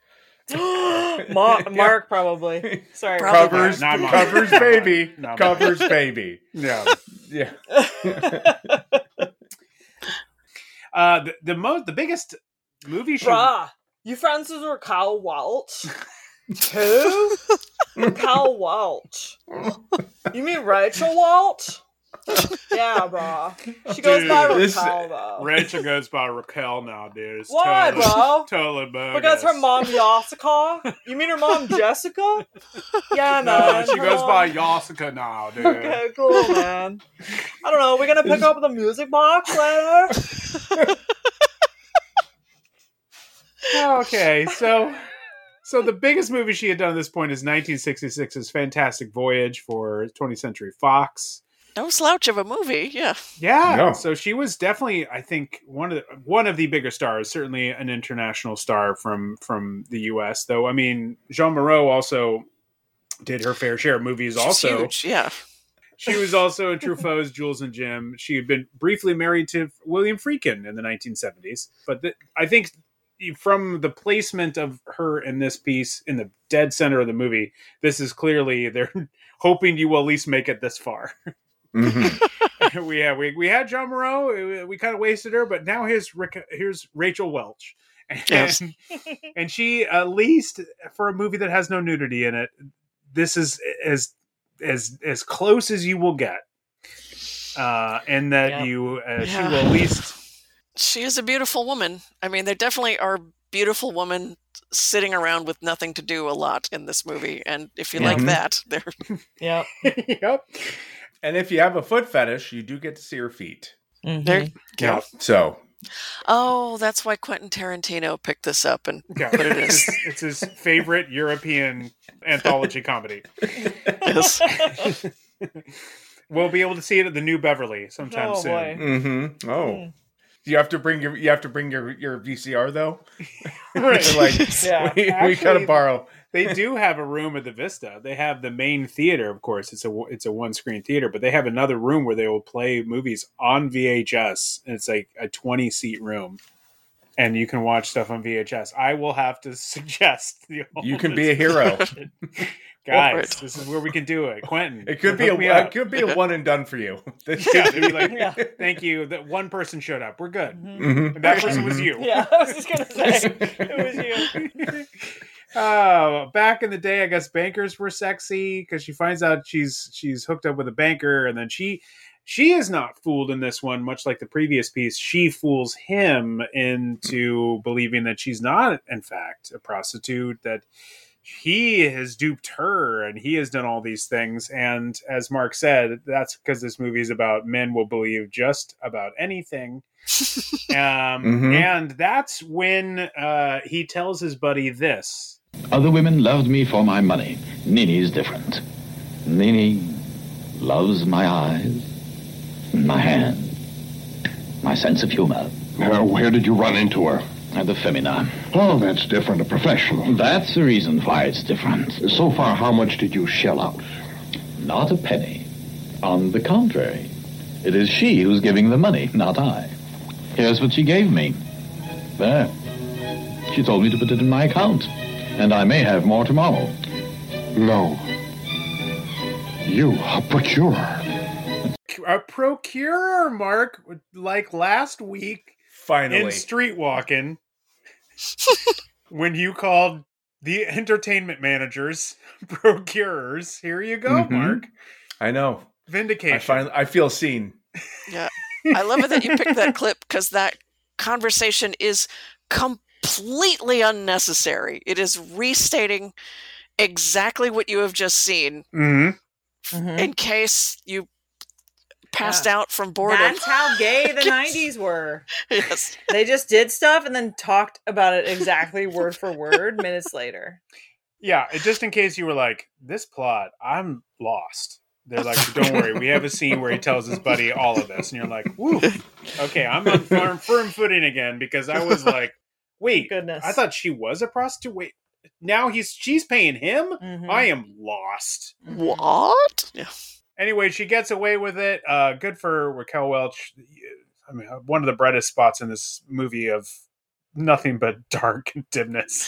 Mark probably. Sorry. Covers baby. No, Covers baby. No. Yeah. The biggest movie show. Bruh, you friends with Raquel Welch? Who? Raquel Welch. You mean Rachel Welch? Yeah, bro. She goes by Raquel, though. Rachel goes by Raquel now, dude. It's why, bro? Totally bogus. Because her mom Jessica? You mean her mom Jessica? Yeah, man. She goes by Jessica now, dude. Okay, cool, man. I don't know. We're gonna pick up the music box later? Okay, so the biggest movie she had done at this point is 1966's Fantastic Voyage for 20th Century Fox. No slouch of a movie, yeah. Yeah, No. So she was definitely, I think, one of the bigger stars, certainly an international star from the U.S., though. I mean, Jean Moreau also did her fair share of movies. She's also huge, yeah. She was also in Truffaut's Jules and Jim. She had been briefly married to William Friedkin in the 1970s. But I think from the placement of her in this piece, in the dead center of the movie, this is clearly, they're hoping you will at least make it this far. Mm-hmm. we had Jean Moreau. We kind of wasted her, but now here's Rachel Welch, and she, at least for a movie that has no nudity in it, this is as close as you will get, and that she will at least. She is a beautiful woman. I mean, there definitely are beautiful women sitting around with nothing to do a lot in this movie, and if you like that, they're yep. And if you have a foot fetish, you do get to see her feet. Mm-hmm. There you go. So. Oh, that's why Quentin Tarantino picked this up and put it in. It's his favorite European anthology comedy. Yes. We'll be able to see it at the New Beverly sometime soon. Boy. Mm-hmm. Oh. You have to bring your VCR though. Right. We gotta borrow. They do have a room at the Vista. They have the main theater, of course. It's a one-screen theater, but they have another room where they will play movies on VHS, and it's like a 20-seat room, and you can watch stuff on VHS. I will have to suggest you can be a hero, guys. This is where we can do it, Quentin. It could be a one and done for you. Yeah, they'd be like, thank you. That one person showed up. We're good, and that person was you. Yeah, I was just gonna say it was you. Back in the day, I guess bankers were sexy because she finds out she's hooked up with a banker, and then she is not fooled in this one, much like the previous piece. She fools him into believing that she's not, in fact, a prostitute, that he has duped her and he has done all these things. And as Mark said, that's because this movie is about men will believe just about anything. And that's when he tells his buddy this. Other women loved me for my money. Nini's different. Nini loves my eyes, my hand, my sense of humor. Where did you run into her? At the Femina. Oh, that's different, a professional. That's the reason why it's different. So far, how much did you shell out? Not a penny. On the contrary, it is she who's giving the money, not I. Here's what she gave me. There. She told me to put it in my account. And I may have more tomorrow. No. You, a procurer. A procurer, Mark, like last week. Finally. In Street Walking, when you called the entertainment managers procurers. Here you go, Mark. I know. Vindication. I feel seen. Yeah. I love it that you picked that clip because that conversation is completely unnecessary. It is restating exactly what you have just seen in case you passed out from boredom. That's how gay the 90s were. Yes. They just did stuff and then talked about it exactly word for word minutes later. Yeah, just in case you were like, this plot, I'm lost. They're like, don't worry, we have a scene where he tells his buddy all of this. And you're like, woo, okay, I'm on firm footing again because I was like, wait, goodness. I thought she was a prostitute. Wait, now she's paying him? I am lost. What? Yeah. Anyway, she gets away with it. Good for Raquel Welch. I mean, one of the brightest spots in this movie of nothing but dark dimness.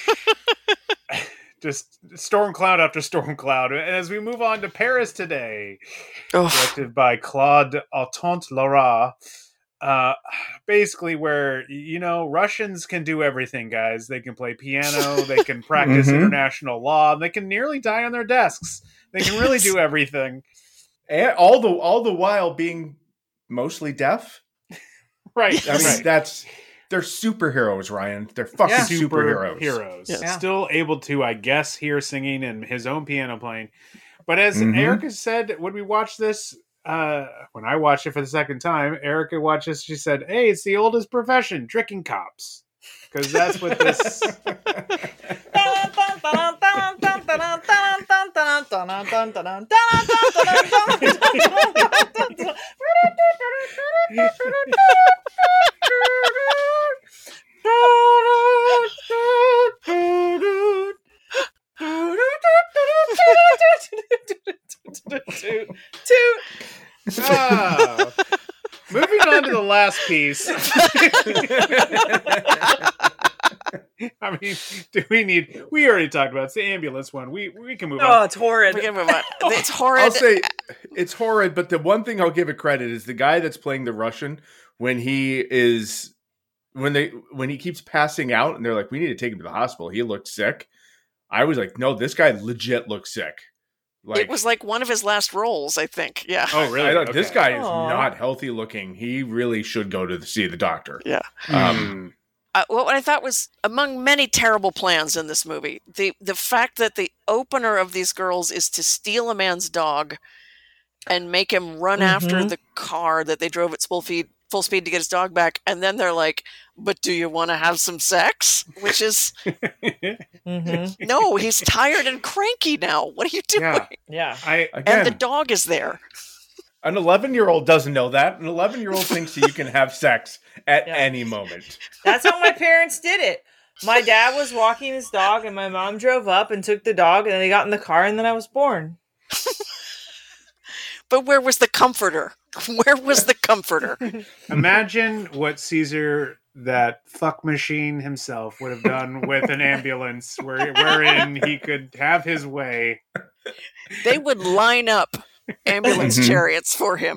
Just storm cloud after storm cloud. And as we move on to Paris today, directed by Claude Autant-Lara, basically where, Russians can do everything, guys. They can play piano, they can practice international law, they can nearly die on their desks. They can really do everything. And all the while being mostly deaf. Right. I mean, they're superheroes, Ryan. They're fucking superheroes. Yes. Still able to, I guess, hear singing and his own piano playing. But as Erica said, when we watched this, when I watched it for the second time, Erica watched this, she said, hey, it's the oldest profession, tricking cops. Because that's what this... Moving on to the last piece. I mean, we already talked about it. It's the ambulance one. We can move on. Oh, it's horrid. We can move on. It's horrid. I'll say it's horrid, but the one thing I'll give it credit is the guy that's playing the Russian when he keeps passing out and they're like, we need to take him to the hospital. He looked sick. I was like, no, this guy legit looks sick. It was like one of his last roles, I think. Yeah. Oh, really? This guy is not healthy looking. He really should go to see the doctor. Yeah. What I thought was, among many terrible plans in this movie, the fact that the opener of these girls is to steal a man's dog and make him run after the car that they drove at full speed to get his dog back, and then they're like, but do you want to have some sex? Which is no, he's tired and cranky now. What are you doing? Yeah. And the dog is there. An 11-year-old doesn't know that. An 11-year-old thinks that you can have sex at any moment. That's how my parents did it. My dad was walking his dog and my mom drove up and took the dog and then they got in the car and then I was born. But where was the comforter? Where was the comforter? Imagine what Caesar, that fuck machine himself, would have done with an ambulance wherein he could have his way. They would line up ambulance chariots for him.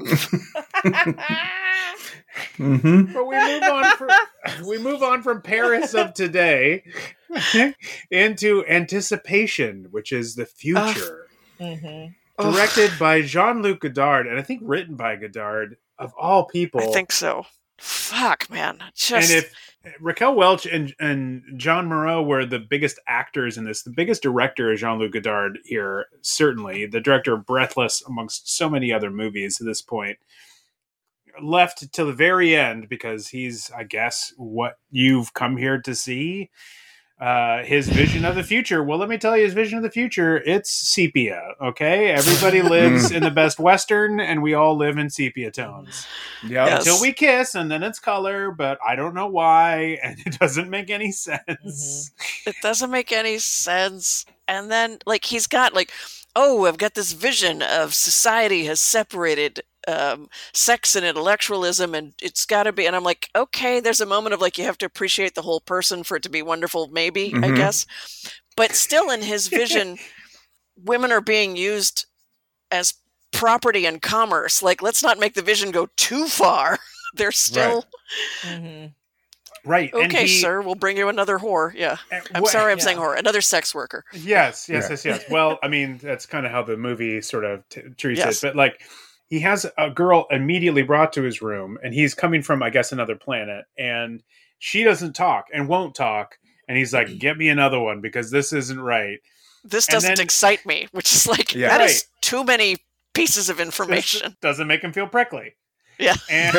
But we move on from Paris of today into Anticipation, which is the future. Directed by Jean-Luc Godard, and I think written by Godard, of all people. I think so. Fuck, man. And Raquel Welch and John Moreau were the biggest actors in this. The biggest director is Jean-Luc Godard here, certainly. The director of Breathless, amongst so many other movies at this point. Left till the very end because he's, I guess, what you've come here to see. His vision of the future. Well, let me tell you his vision of the future. It's sepia, okay? Everybody lives in the best Western, and we all live in sepia tones. Yeah. Yes. Until we kiss, and then it's color, but I don't know why, and it doesn't make any sense. It doesn't make any sense. And then, like, he's got, like, oh, I've got this vision of society has separated sex and intellectualism, and it's got to be. And I'm like, okay, there's a moment of, like, you have to appreciate the whole person for it to be wonderful, maybe, I guess. But still, in his vision, women are being used as property and commerce. Like, let's not make the vision go too far. They're still... Right. Okay, and sir, we'll bring you another whore. Yeah. I'm sorry I'm saying whore. Another sex worker. Yes. Well, I mean, that's kind of how the movie sort of treats it. But, like, he has a girl immediately brought to his room, and he's coming from, I guess, another planet, and she doesn't talk and won't talk. And he's like, get me another one because this isn't right. This doesn't excite me, which is like, that is too many pieces of information. Doesn't make him feel prickly. Yeah. And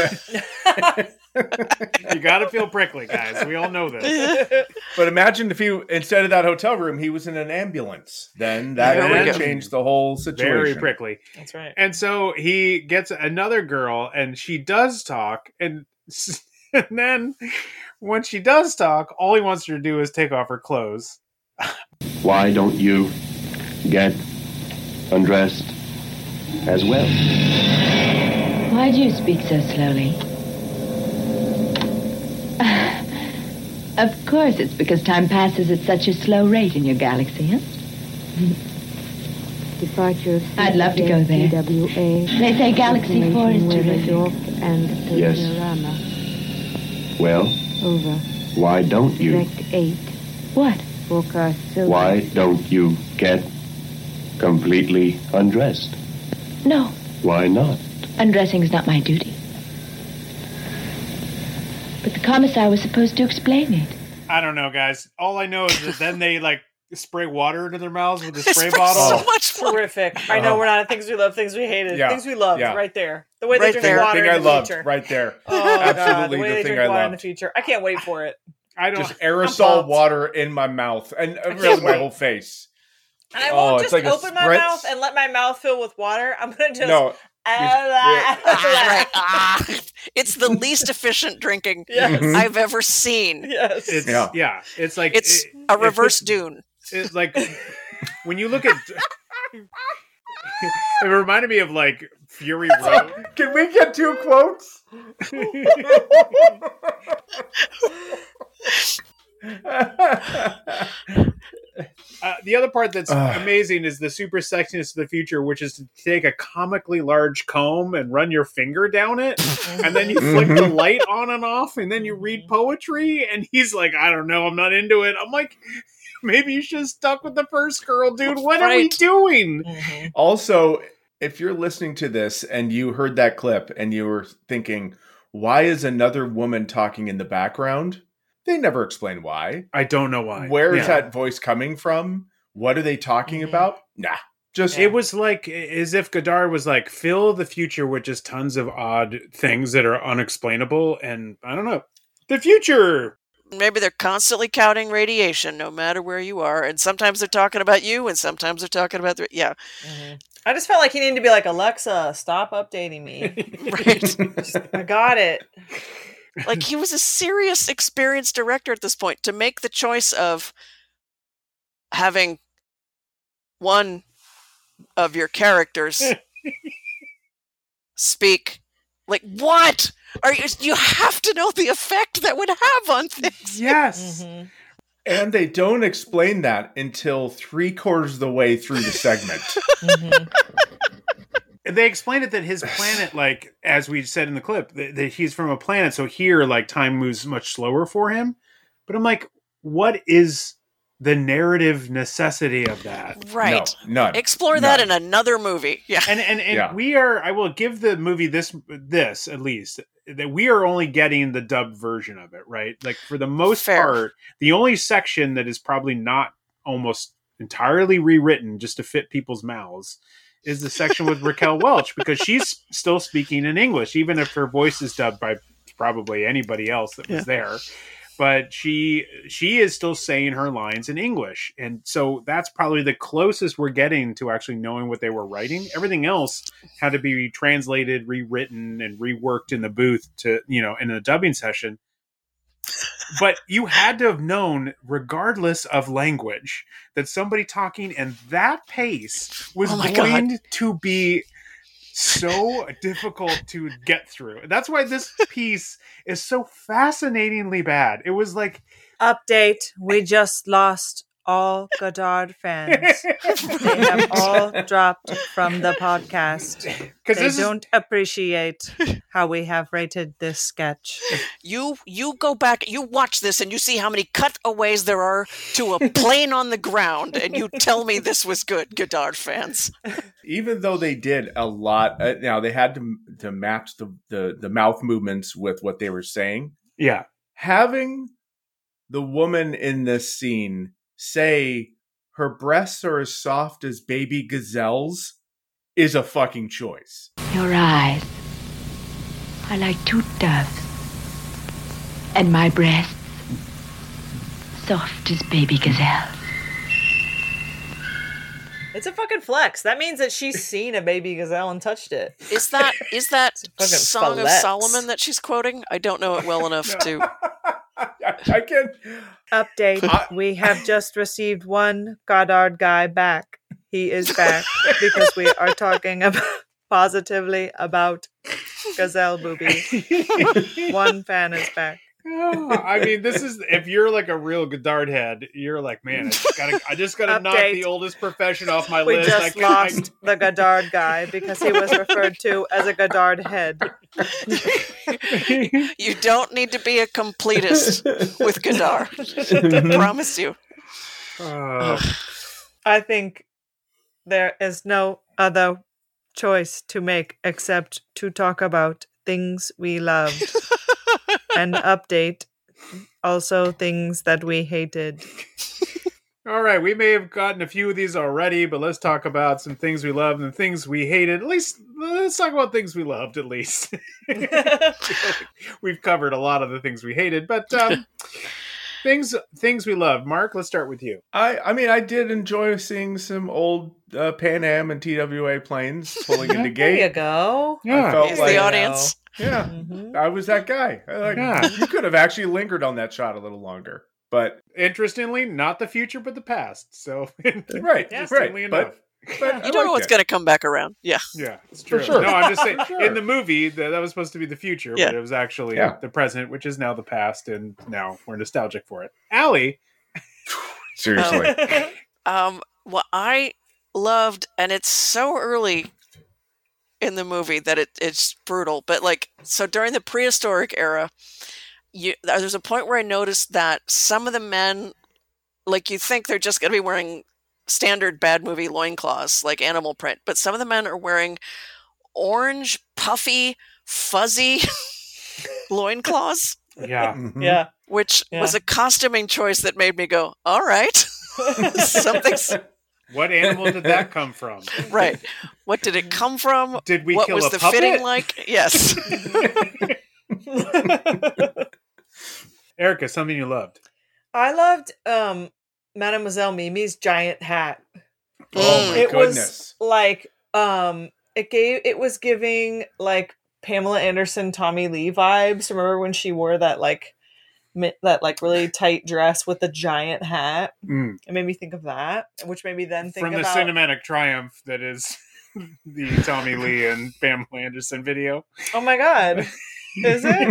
you got to feel prickly, guys. We all know this. But imagine if he, instead of that hotel room, he was in an ambulance. Then that would change the whole situation. Very prickly. That's right. And so he gets another girl, and she does talk. And then when she does talk, all he wants her to do is take off her clothes. Why don't you get undressed as well? Why do you speak so slowly? Of course, it's because time passes at such a slow rate in your galaxy, huh? Departure of I'd love to go there. TWA. They say Galaxy 4 is terrific. And Yes. Well, over. why don't you? Direct 8. What? Forecast silver. Why don't you get completely undressed? No, Why not? undressing's not my duty. But the commissar was supposed to explain it. I don't know, guys. All I know is that then they, like, spray water into their mouths with a spray It's bottle. so much fun. Terrific. I know we're not at things we love, things we hated. Yeah. Things we love, Yeah. right there. The way they Right drink there. water thing I in the loved future. right there. Oh, God, Absolutely the way the they thing drink I water in the loved. future. I can't wait for it. I don't. Just aerosol pumped. water in my mouth and really my wait. whole face. And I won't it's just like a open my spritz. mouth and let my mouth fill with water. I'm going to just... No. It's the least efficient drinking Yes. I've ever seen. Yes. It's, Yeah. yeah. It's like... It's a reverse Dune. It's like... When you look at... It reminded me of, like, Fury Road. Can we get 2 quotes? The other part that's amazing is the super sexiness of the future, which is to take a comically large comb and run your finger down it, and then you flick the light on and off, and then you read poetry, and he's like, I don't know, I'm not into it. I'm like, maybe you should have stuck with the first girl, dude. What are we doing? Also, if you're listening to this and you heard that clip and you were thinking, why is another woman talking in the background? They never explain why. I don't know why. Where is that voice coming from? What are they talking about? Nah. Just It was like as if Godard was like, fill the future with just tons of odd things that are unexplainable, and I don't know. The future. Maybe they're constantly counting radiation, no matter where you are, and sometimes they're talking about you, and sometimes they're talking about I just felt like he needed to be like, Alexa, stop updating me. Right. I got it. Like, he was a serious, experienced director at this point to make the choice of having one of your characters speak. Like, what? You have to know the effect that would have on things. Yes. And they don't explain that until 3/4 of the way through the segment. They explained it that his planet, like, as we said in the clip, that he's from a planet, so here, like, time moves much slower for him. But I'm like, what is the narrative necessity of that? Right. No, none. Explore that in another movie. Yeah. And we are, I will give the movie this at least, that we are only getting the dubbed version of it, right? Like for the most Fair. part, the only section that is probably not almost entirely rewritten just to fit people's mouths is the section with Raquel Welch, because she's still speaking in English, even if her voice is dubbed by probably anybody else that was there. But she is still saying her lines in English. And so that's probably the closest we're getting to actually knowing what they were writing. Everything else had to be translated, rewritten, and reworked in the booth to, in a dubbing session. But you had to have known, regardless of language, that somebody talking in that pace was going to be so difficult to get through. That's why this piece is so fascinatingly bad. It was like... Update, we just lost all Godard fans. They have all dropped from the podcast. They don't appreciate how we have rated this sketch. You go back, you watch this, and you see how many cutaways there are to a plane on the ground, and you tell me this was good, Godard fans. Even though they did a lot, now they had to match the mouth movements with what they were saying. Yeah. Having the woman in this scene say her breasts are as soft as baby gazelles is a fucking choice. Your eyes are like two doves, and my breasts soft as baby gazelles. It's a fucking flex. That means that she's seen a baby gazelle and touched it. Is that Song flex. of Solomon that she's quoting? I don't know it well enough to... I can... Update. We have just received one Godard guy back. He is back because we are talking positively about gazelle boobies. One fan is back. I mean, this is, if you're like a real Godard head, you're like, man, I just gotta knock the oldest profession off my list. We just lost the Godard guy because he was referred to as a Godard head. You don't need to be a completist with Godard. I promise you. I think there is no other choice to make except to talk about things we love. And update, also things that we hated. All right, we may have gotten a few of these already, but let's talk about some things we loved and things we hated. At least, let's talk about things we loved, at least. We've covered a lot of the things we hated, but things we loved. Mark, let's start with you. I mean, I did enjoy seeing some old Pan Am and TWA planes pulling into gate. There you go. I felt He's like the audience. Yeah, I was that guy. You could have actually lingered on that shot a little longer. But interestingly, not the future, but the past. So right. Enough. But you don't know what's going to come back around. Yeah, it's true. Sure. No, I'm just saying. In the movie, that was supposed to be the future, but it was actually the present, which is now the past, and now we're nostalgic for it. Allie, seriously. What I loved, and it's so early in the movie that it's brutal, but so during the prehistoric era, there's a point where I noticed that some of the men, you think they're just going to be wearing standard bad movie loincloths like animal print, but some of the men are wearing orange, puffy, fuzzy loincloths. Yeah. Mm-hmm. Yeah. Which was a costuming choice that made me go, all right. Something's... What animal did that come from? Right. What did it come from? Did we what kill was a the puppet? fitting like? Yes. Erica, something you loved. I loved Mademoiselle Mimi's giant hat. Oh my goodness. Was it was giving Pamela Anderson, Tommy Lee vibes. Remember when she wore that really tight dress with the giant hat? It made me think of that, which made me then think from the cinematic triumph that is the Tommy Lee and Pamela Anderson video. Oh my god. Is it?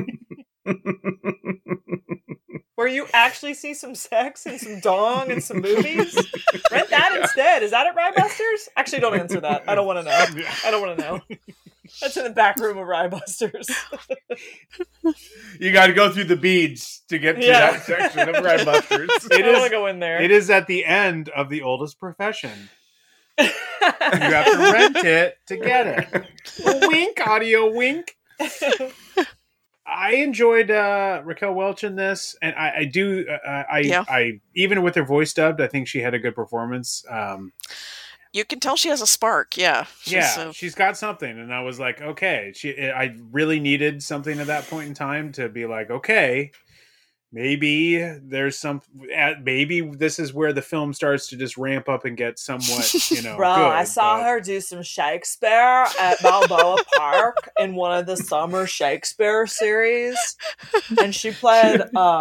Where you actually see some sex and some dong and some movies? Rent that instead. Is that at Rybusters? Actually, don't answer that. I don't want to know. I don't want to know. That's in the back room of Rybusters. You got to go through the beads to get to that section of Rybusters. I don't want to go in there. It is at the end of The Oldest Profession. You have to rent it to get it. A wink, audio wink. I enjoyed Raquel Welch in this, and I do. I even with her voice dubbed, I think she had a good performance. You can tell she has a spark. Yeah, she's got something, and I was like, okay. I really needed something at that point in time to be like, okay, maybe there's some. Maybe this is where the film starts to just ramp up and get somewhat, Bro, good, I saw her do some Shakespeare at Balboa Park in one of the summer Shakespeare series, and she played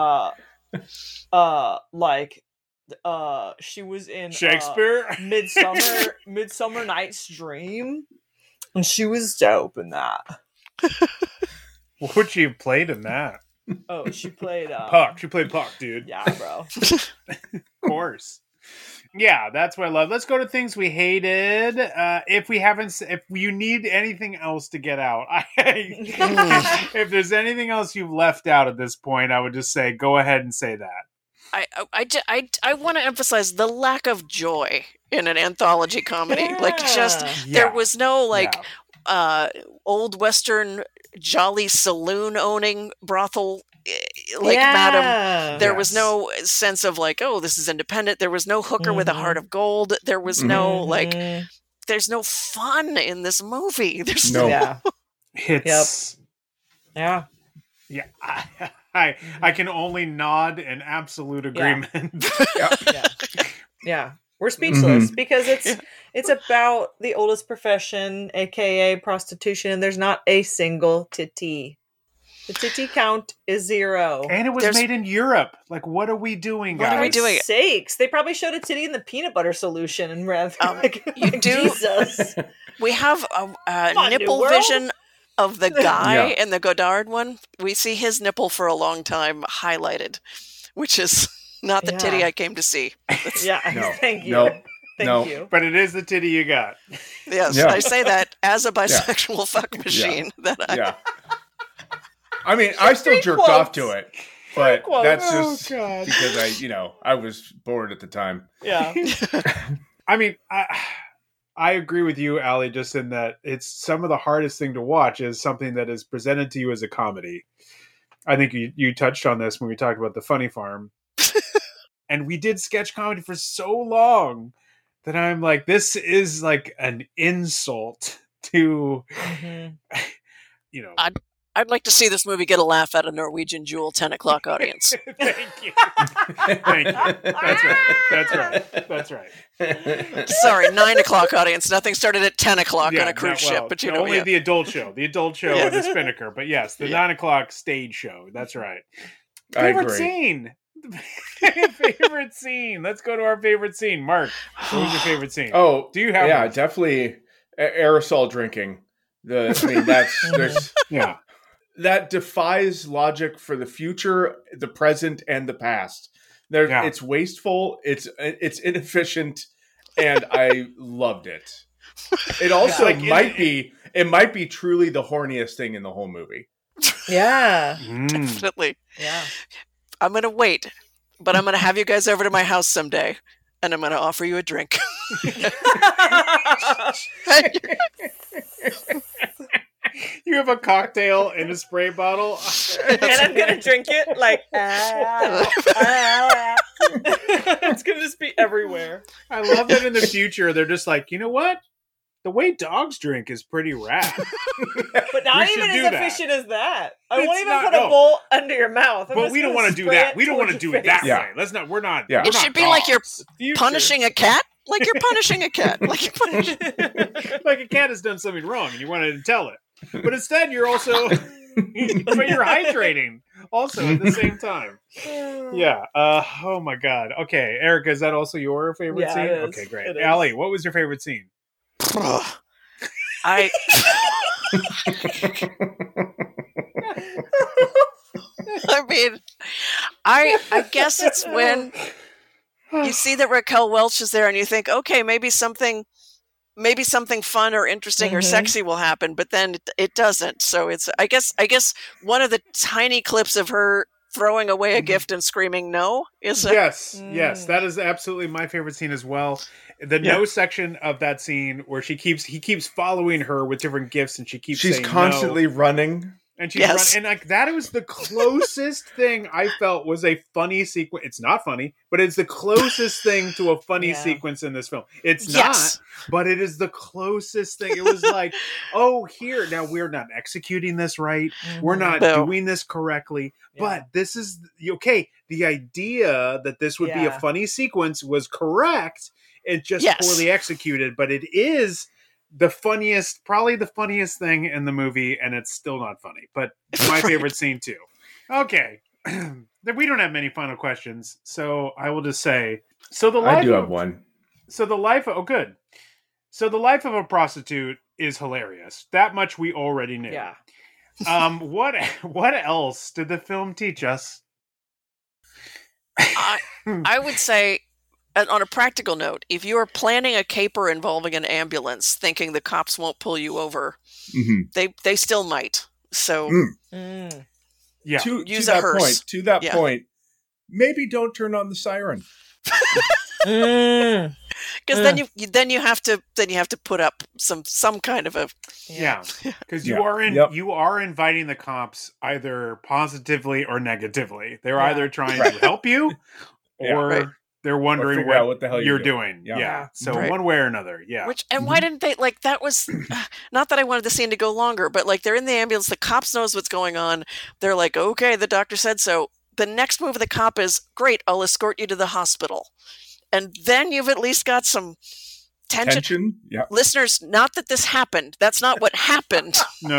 she was in Shakespeare Midsummer Night's Dream, and she was dope in that. What would she have played in that? Oh, she played Puck. She played Puck, dude. Yeah, bro. Of course. Yeah, that's what I love. Let's go to things we hated. If you need anything else to get out, if there's anything else you've left out at this point, I would just say go ahead and say that. I want to emphasize the lack of joy in an anthology comedy. There was no old Western jolly saloon owning brothel madam. There was no sense of this is independent. There was no hooker with a heart of gold. There was no there's no fun in this movie. There's no hits. Yeah. I can only nod in absolute agreement. Yeah. We're speechless because it's about the oldest profession, aka prostitution, and there's not a single titty. The titty count is 0. And it was made in Europe. What are we doing, guys? What are we doing? Sakes. They probably showed a titty in the peanut butter solution and you do. Jesus. We have a nipple vision of the guy in the Godard one. We see his nipple for a long time highlighted, which is not the titty I came to see. Thank you. No. Thank you. But it is the titty you got. Yes, I say that as a bisexual fuck machine. I mean, I still jerked off to it, but that's just because I was bored at the time. Yeah. I mean, I agree with you, Allie, just in that it's some of the hardest thing to watch is something that is presented to you as a comedy. I think you touched on this when we talked about The Funny Farm. And we did sketch comedy for so long that I'm like, this is like an insult to, I'd like to see this movie get a laugh at a Norwegian Jewel 10 o'clock audience. Thank you. Thank you. That's right. Sorry, 9 o'clock audience. Nothing started at 10 o'clock on a cruise ship. But only the adult show. The adult show and the Spinnaker. But yes, the 9 o'clock stage show. That's right. Favorite scene. Favorite scene. Let's go to our favorite scene. Mark, what was your favorite scene? Oh, do you have one? Definitely aerosol drinking. That defies logic for the future, the present, and the past. It's wasteful. It's inefficient, and I loved it. It also might be truly the horniest thing in the whole movie. Yeah, definitely. Yeah, I'm gonna wait, but I'm gonna have you guys over to my house someday, and I'm gonna offer you a drink. You have a cocktail in a spray bottle, and I'm gonna drink it like. It's gonna just be everywhere. I love that in the future they're just like, you know what? The way dogs drink is pretty rad. But not even as efficient as that. I won't even put a bowl under your mouth. But we don't want to do that. We don't want to do it that way. Let's not. We're not. It should be like you're punishing a cat. Like you're punishing a cat. Like a cat has done something wrong, and you wanted to tell it. But instead, you're also, but you're hydrating also at the same time. Yeah. Oh my God. Okay, Erica, is that also your favorite scene? Okay, great. Allie, what was your favorite scene? I mean, I guess it's when you see that Raquel Welch is there and you think, okay, maybe something fun or interesting or sexy will happen, but then it doesn't. So it's I guess one of the tiny clips of her throwing away a gift and screaming no is yes, that is absolutely my favorite scene as well. The no section of that scene where he keeps following her with different gifts and she's constantly running. And she's Yes. running, and like that was the closest thing I felt was a funny sequence. It's not funny, but it's the closest thing to a funny sequence in this film. It's Yes. not, but it is the closest thing. It was like, oh, here now we're not executing this right. We're not No. doing this correctly. But this is okay. The idea that this would be a funny sequence was correct. It's just Yes. poorly executed, but it is probably the funniest thing in the movie, and it's still not funny, but it's my favorite scene too. Okay. We don't have many final questions, so I will just say, I do have one. So the life of a prostitute is hilarious. That much we already knew. Yeah. What else did the film teach us? I would say, on a practical note, if you are planning a caper involving an ambulance, thinking the cops won't pull you over, they still might. So, yeah, To use that a hearse. point, to that Yeah. point, maybe don't turn on the siren. Because then you have to put up some kind of a because you are inviting the cops either positively or negatively. They're either trying to help you or they're wondering figure out what what the hell you're you're doing. doing. Yeah. So Right. one way or another. Yeah. Why didn't they, like, that was not that I wanted the scene to go longer, but like they're in the ambulance, the cops knows what's going on. They're like, okay, the doctor said so. The next move of the cop is, great, I'll escort you to the hospital. And then you've at least got some tension. Yeah. Listeners, not that this happened. That's not what happened. No.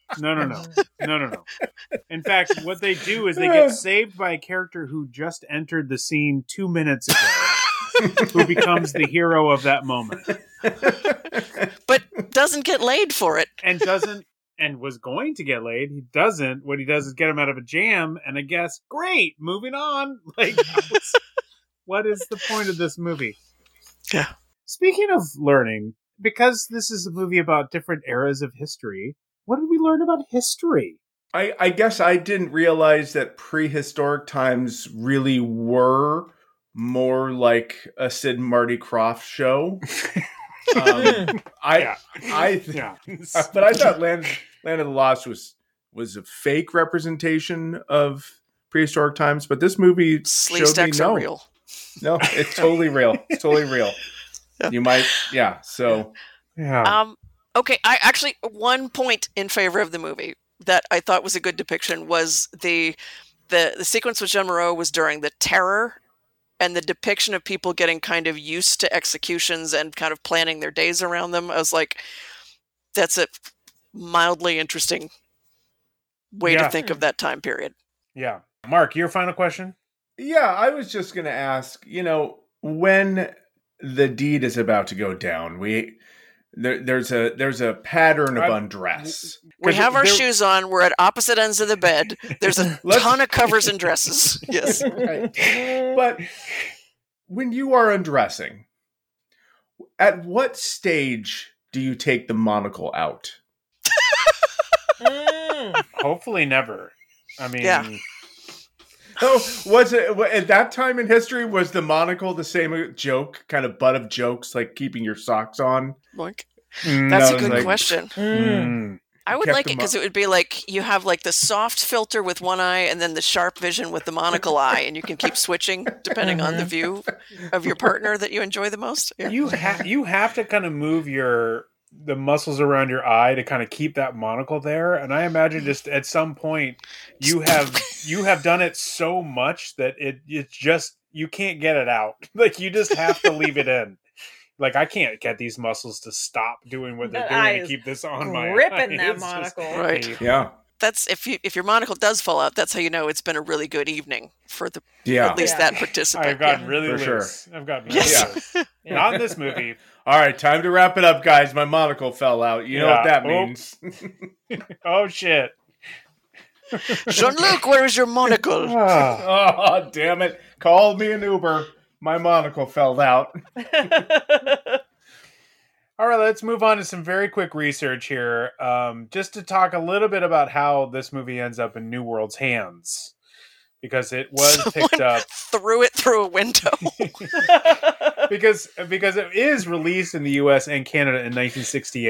In fact, what they do is they get saved by a character who just entered the scene 2 minutes ago, who becomes the hero of that moment, but doesn't get laid for it, and was going to get laid. He doesn't. What he does is get him out of a jam, and I guess great. Moving on. Like, what is the point of this movie? Yeah. Speaking of learning, because this is a movie about different eras of history, what did we learn about history? I guess I didn't realize that prehistoric times really were more like a Sid and Marty Krofft show. But I thought Land of the Lost was a fake representation of prehistoric times, but this movie Slee showed me stacks are real. No, it's totally real. It's totally real. You might, so. Yeah. Okay, I actually, one point in favor of the movie that I thought was a good depiction was the sequence with Jean Moreau was during the Terror, and the depiction of people getting kind of used to executions and kind of planning their days around them. I was like, that's a mildly interesting way to think of that time period. Yeah. Mark, your final question? Yeah, I was just going to ask, when the deed is about to go down, there's a pattern of undress. We have our shoes on. We're at opposite ends of the bed. There's a ton of covers and dresses. Yes. Right. But when you are undressing, at what stage do you take the monocle out? Hopefully never. I mean... Yeah. Oh, was it at that time in history? Was the monocle the same joke, kind of butt of jokes, like keeping your socks on? Like, that's a good like, question. I would like it because it would be like you have like the soft filter with one eye and then the sharp vision with the monocle eye, and you can keep switching depending on the view of your partner that you enjoy the most. Yeah. You have to kind of move the muscles around your eye to kind of keep that monocle there, and I imagine just at some point you have done it so much that it's just you can't get it out. Like you just have to leave it in. Like I can't get these muscles to stop doing what they're doing to keep this on my gripping that It's monocle. just Right. painful. Yeah. That's if your monocle does fall out, that's how you know it's been a really good evening for at least that participant. I've gotten really For loose. sure. I've gotten really loose. Not in this movie. All right, time to wrap it up, guys. My monocle fell out. You know what that means. Oh shit. Jean-Luc, where is your monocle? Oh, damn it. Call me an Uber. My monocle fell out. All right, let's move on to some very quick research here. Just to talk a little bit about how this movie ends up in New World's hands. Because it was picked up. Threw it through a window. because it is released in the US and Canada in 1968.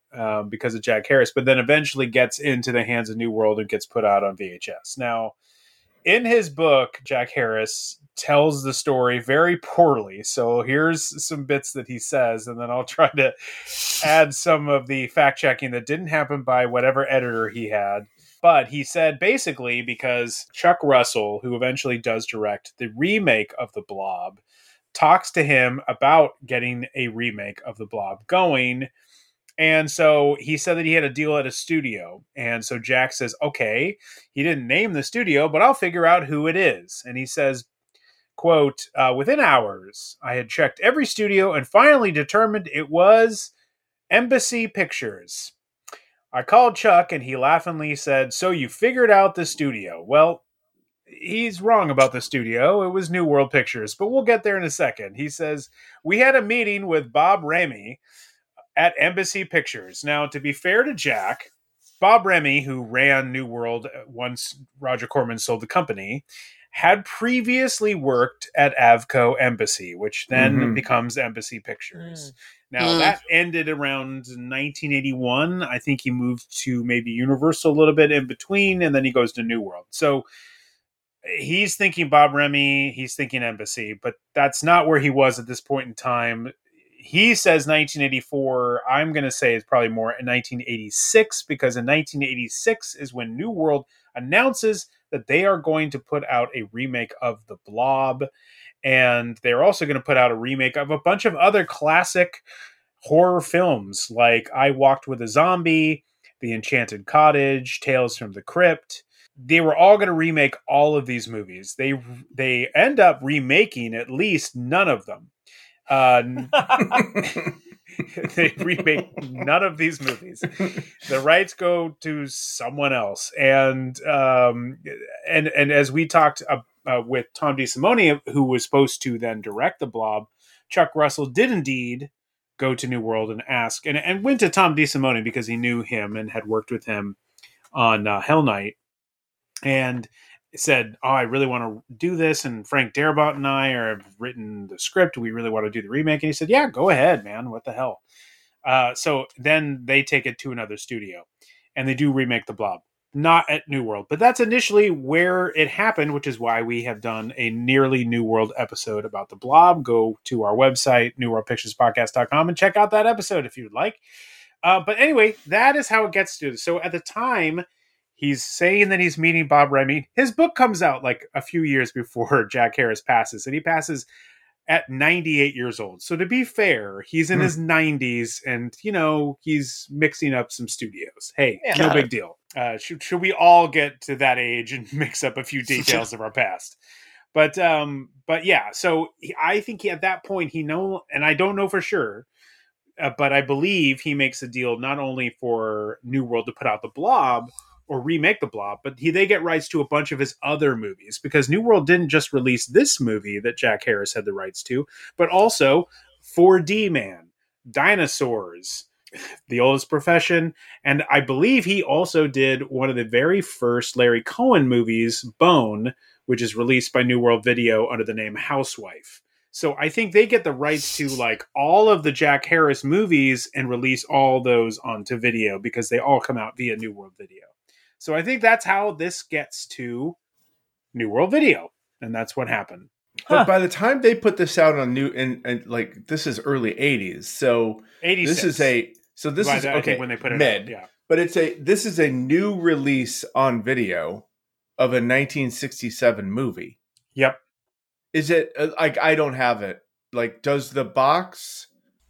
because of Jack Harris, but then eventually gets into the hands of New World and gets put out on VHS. Now, in his book, Jack Harris tells the story very poorly. So here's some bits that he says, and then I'll try to add some of the fact checking that didn't happen by whatever editor he had. But he said basically because Chuck Russell, who eventually does direct the remake of The Blob, talks to him about getting a remake of The Blob going. And so he said that he had a deal at a studio. And so Jack says, okay, he didn't name the studio, but I'll figure out who it is. And he says, quote, within hours, I had checked every studio and finally determined it was Embassy Pictures. I called Chuck and he laughingly said, so you figured out the studio. Well, he's wrong about the studio. It was New World Pictures, but we'll get there in a second. He says, we had a meeting with Bob Remy at Embassy Pictures. Now, to be fair to Jack, Bob Remy, who ran New World once Roger Corman sold the company, had previously worked at Avco Embassy, which then becomes Embassy Pictures. Now, that ended around 1981. I think he moved to maybe Universal a little bit in between, and then he goes to New World. So he's thinking Bob Remy, he's thinking Embassy, but that's not where he was at this point in time. He says 1984. I'm going to say it's probably more in 1986, because in 1986 is when New World announces that they are going to put out a remake of The Blob. And they're also going to put out a remake of a bunch of other classic horror films like I Walked with a Zombie, The Enchanted Cottage, Tales from the Crypt. They were all going to remake all of these movies. They end up remaking at least none of them. They remake none of these movies. The rights go to someone else. And as we talked with Tom DeSimone, who was supposed to then direct The Blob, Chuck Russell did indeed go to New World and ask, and went to Tom DeSimone because he knew him and had worked with him on Hell Night, and said, oh, I really want to do this, and Frank Darabont and I have written the script. We really want to do the remake. And he said, yeah, go ahead, man. What the hell? So then they take it to another studio, and they do remake The Blob. Not at New World, but that's initially where it happened, which is why we have done a nearly New World episode about The Blob. Go to our website, newworldpicturespodcast.com, and check out that episode if you'd like. But anyway, that is how it gets to. So at the time, he's saying that he's meeting Bob Remy. His book comes out like a few years before Jack Harris passes, and he passes at 98 years old. So to be fair, he's in his 90s, and, you know, he's mixing up some studios. Hey, no big deal. Should we all get to that age and mix up a few details of our past? But yeah, so I think at that point, and I don't know for sure, but I believe he makes a deal not only for New World to put out The Blob, or remake The Blob, but they get rights to a bunch of his other movies, because New World didn't just release this movie that Jack Harris had the rights to, but also 4D Man, Dinosaurs, The Oldest Profession, and I believe he also did one of the very first Larry Cohen movies, Bone, which is released by New World Video under the name Housewife. So I think they get the rights to like all of the Jack Harris movies and release all those onto video, because they all come out via New World Video. So I think that's how this gets to New World Video, and that's what happened. But by the time they put this out on like this is early 80s, so 86. This is okay when they put it mid, out, yeah. But this is a new release on video of a 1967 movie. Yep. Is it like I don't have it? Like, does the box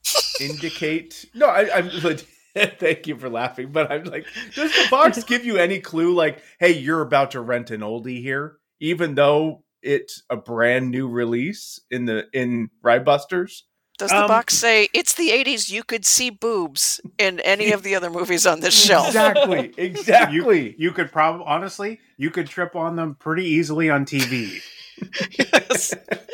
indicate? No, I'm like. Thank you for laughing, but I'm like, does the box give you any clue? Like, hey, you're about to rent an oldie here, even though it's a brand new release in Rybusters? Does the box say it's the 80s? You could see boobs in any of the other movies on this shelf. Exactly. You could probably, honestly, you could trip on them pretty easily on TV. Yes.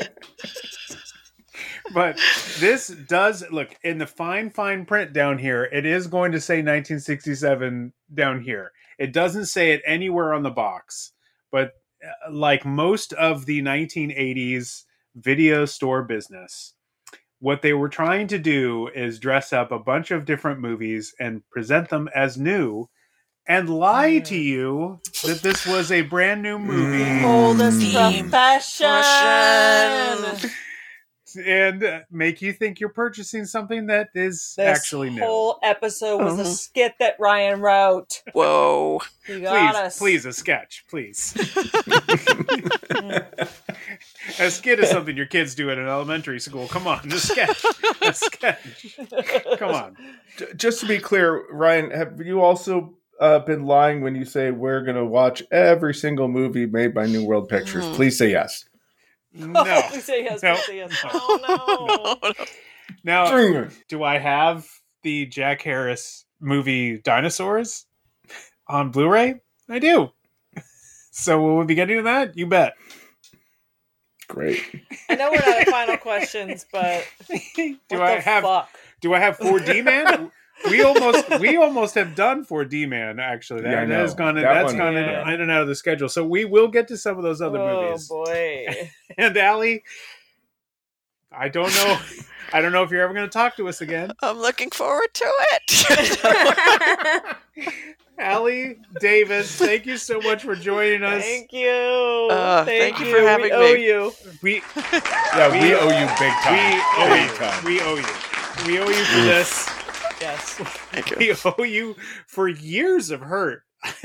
But this does look in the fine print down here. It is going to say 1967 down here. It doesn't say it anywhere on the box, but like most of the 1980s video store business, what they were trying to do is dress up a bunch of different movies and present them as new and lie to you that this was a brand new movie. Oldest profession. And make you think you're purchasing something that is actually new. This whole episode was a skit that Ryan wrote. Whoa. You got us. Please, a sketch, please. A skit is something your kids do at an elementary school. Come on, a sketch. A sketch. Come on. Just to be clear, Ryan, have you also been lying when you say we're going to watch every single movie made by New World Pictures? Please say yes. No. Please say yes. No. Please say yes. Oh, no. Now, do I have the Jack Harris movie Dinosaurs on Blu-ray? I do. So will we be getting to that? You bet. Great. I know we're not at final questions, but do I have 4D Man? We almost have done 4D Man, actually. That has gone in and out of the schedule. So we will get to some of those other movies. Oh boy. And Allie, I don't know if you're ever going to talk to us again. I'm looking forward to it. Allie Davis, thank you so much for joining us. Thank you. Thank you for having me. We owe you. We owe you big time. We owe you. We owe you for this. Yes. Thank you. We owe you for years of hurt.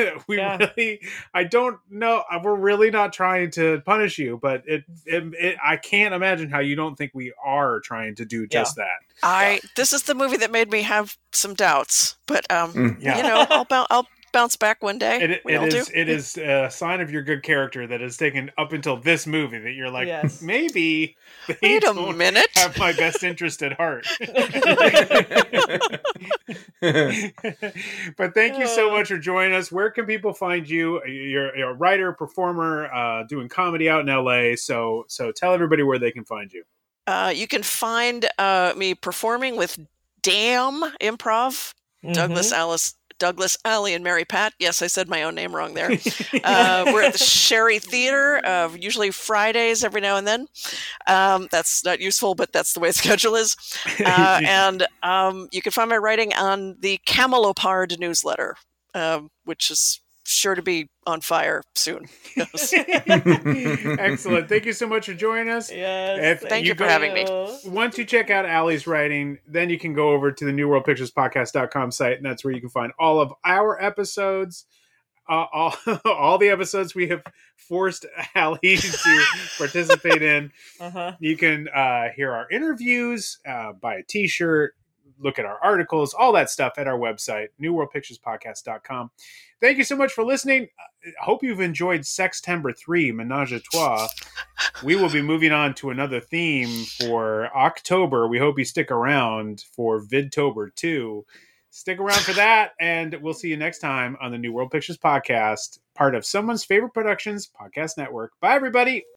I don't know. We're really not trying to punish you, but I can't imagine how you don't think we are trying to do just that. This is the movie that made me have some doubts, but you know, I'll bounce back one day. It is a sign of your good character that has taken up until this movie that you're like, maybe they don't have my best interest at heart. But thank you so much for joining us. Where can people find you? You're a writer, performer, doing comedy out in LA. So tell everybody where they can find you. You can find me performing with Damn Improv, Douglas, Allie, and Mary Pat. Yes, I said my own name wrong there. We're at the Sherry Theater, usually Fridays every now and then. That's not useful, but that's the way the schedule is. And you can find my writing on the Camelopard newsletter, which is sure to be on fire soon. Yes. Excellent. Thank you so much for joining us. Yes. Thank you for having me. Once you check out Allie's writing, then you can go over to the newworldpicturespodcast.com site, and that's where you can find all of our episodes, all the episodes we have forced Allie to participate in. You can hear our interviews, buy a t-shirt, look at our articles, all that stuff at our website, newworldpicturespodcast.com. Thank you so much for listening. Hope you've enjoyed Sextember 3, Menage a Trois. We will be moving on to another theme for October. We hope you stick around for Vidtober 2. Stick around for that, and we'll see you next time on the New World Pictures Podcast, part of Someone's Favorite Productions Podcast Network. Bye, everybody.